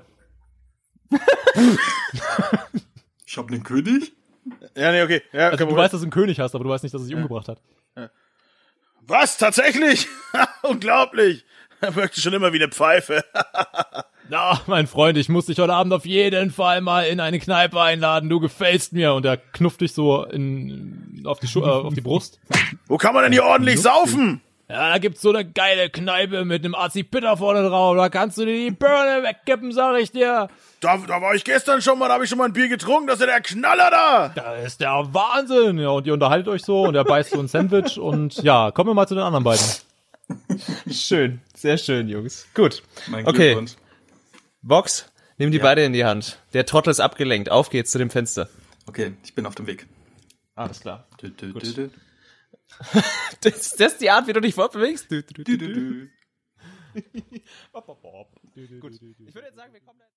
Speaker 6: Ich hab einen König?
Speaker 7: Ja, nee, okay. Ja,
Speaker 5: Also
Speaker 7: kein
Speaker 5: du
Speaker 7: Problem.
Speaker 5: weißt, dass du einen König hast, aber du weißt nicht, dass er sich umgebracht hat.
Speaker 7: Was? Tatsächlich? Unglaublich. Er wirkte schon immer wie eine Pfeife.
Speaker 5: Na, mein Freund, ich muss dich heute Abend auf jeden Fall mal in eine Kneipe einladen. Du gefällst mir. Und er knufft dich so in, auf die, Schu äh, auf die Brust.
Speaker 7: Wo kann man denn hier ordentlich saufen?
Speaker 5: Ja, da gibt's so eine geile Kneipe mit einem Azi-Bitter vorne drauf. Da kannst du dir die Birne wegkippen, sag ich dir.
Speaker 7: Da, da war ich gestern schon mal, da habe ich schon mal ein Bier getrunken, das ist ja der Knaller da.
Speaker 5: Da ist der Wahnsinn. Ja, und ihr unterhaltet euch so und er beißt so ein Sandwich. Und ja, kommen wir mal zu den anderen beiden.
Speaker 3: Schön. Sehr schön, Jungs. Gut.
Speaker 6: Mein
Speaker 3: Okay.
Speaker 6: Glückwunsch.
Speaker 3: Vox, Nimm die
Speaker 6: Ja.
Speaker 3: beide in die Hand. Der Trottel ist abgelenkt. Auf geht's zu dem Fenster.
Speaker 6: Okay, ich bin auf dem Weg.
Speaker 3: Alles klar.
Speaker 6: Dü, dü,
Speaker 3: Gut.
Speaker 6: dü, dü.
Speaker 3: Das, das ist die Art, wie du dich fortbewegst? Du, du, du, du, du. Gut. Ich würde jetzt sagen, wir kommen da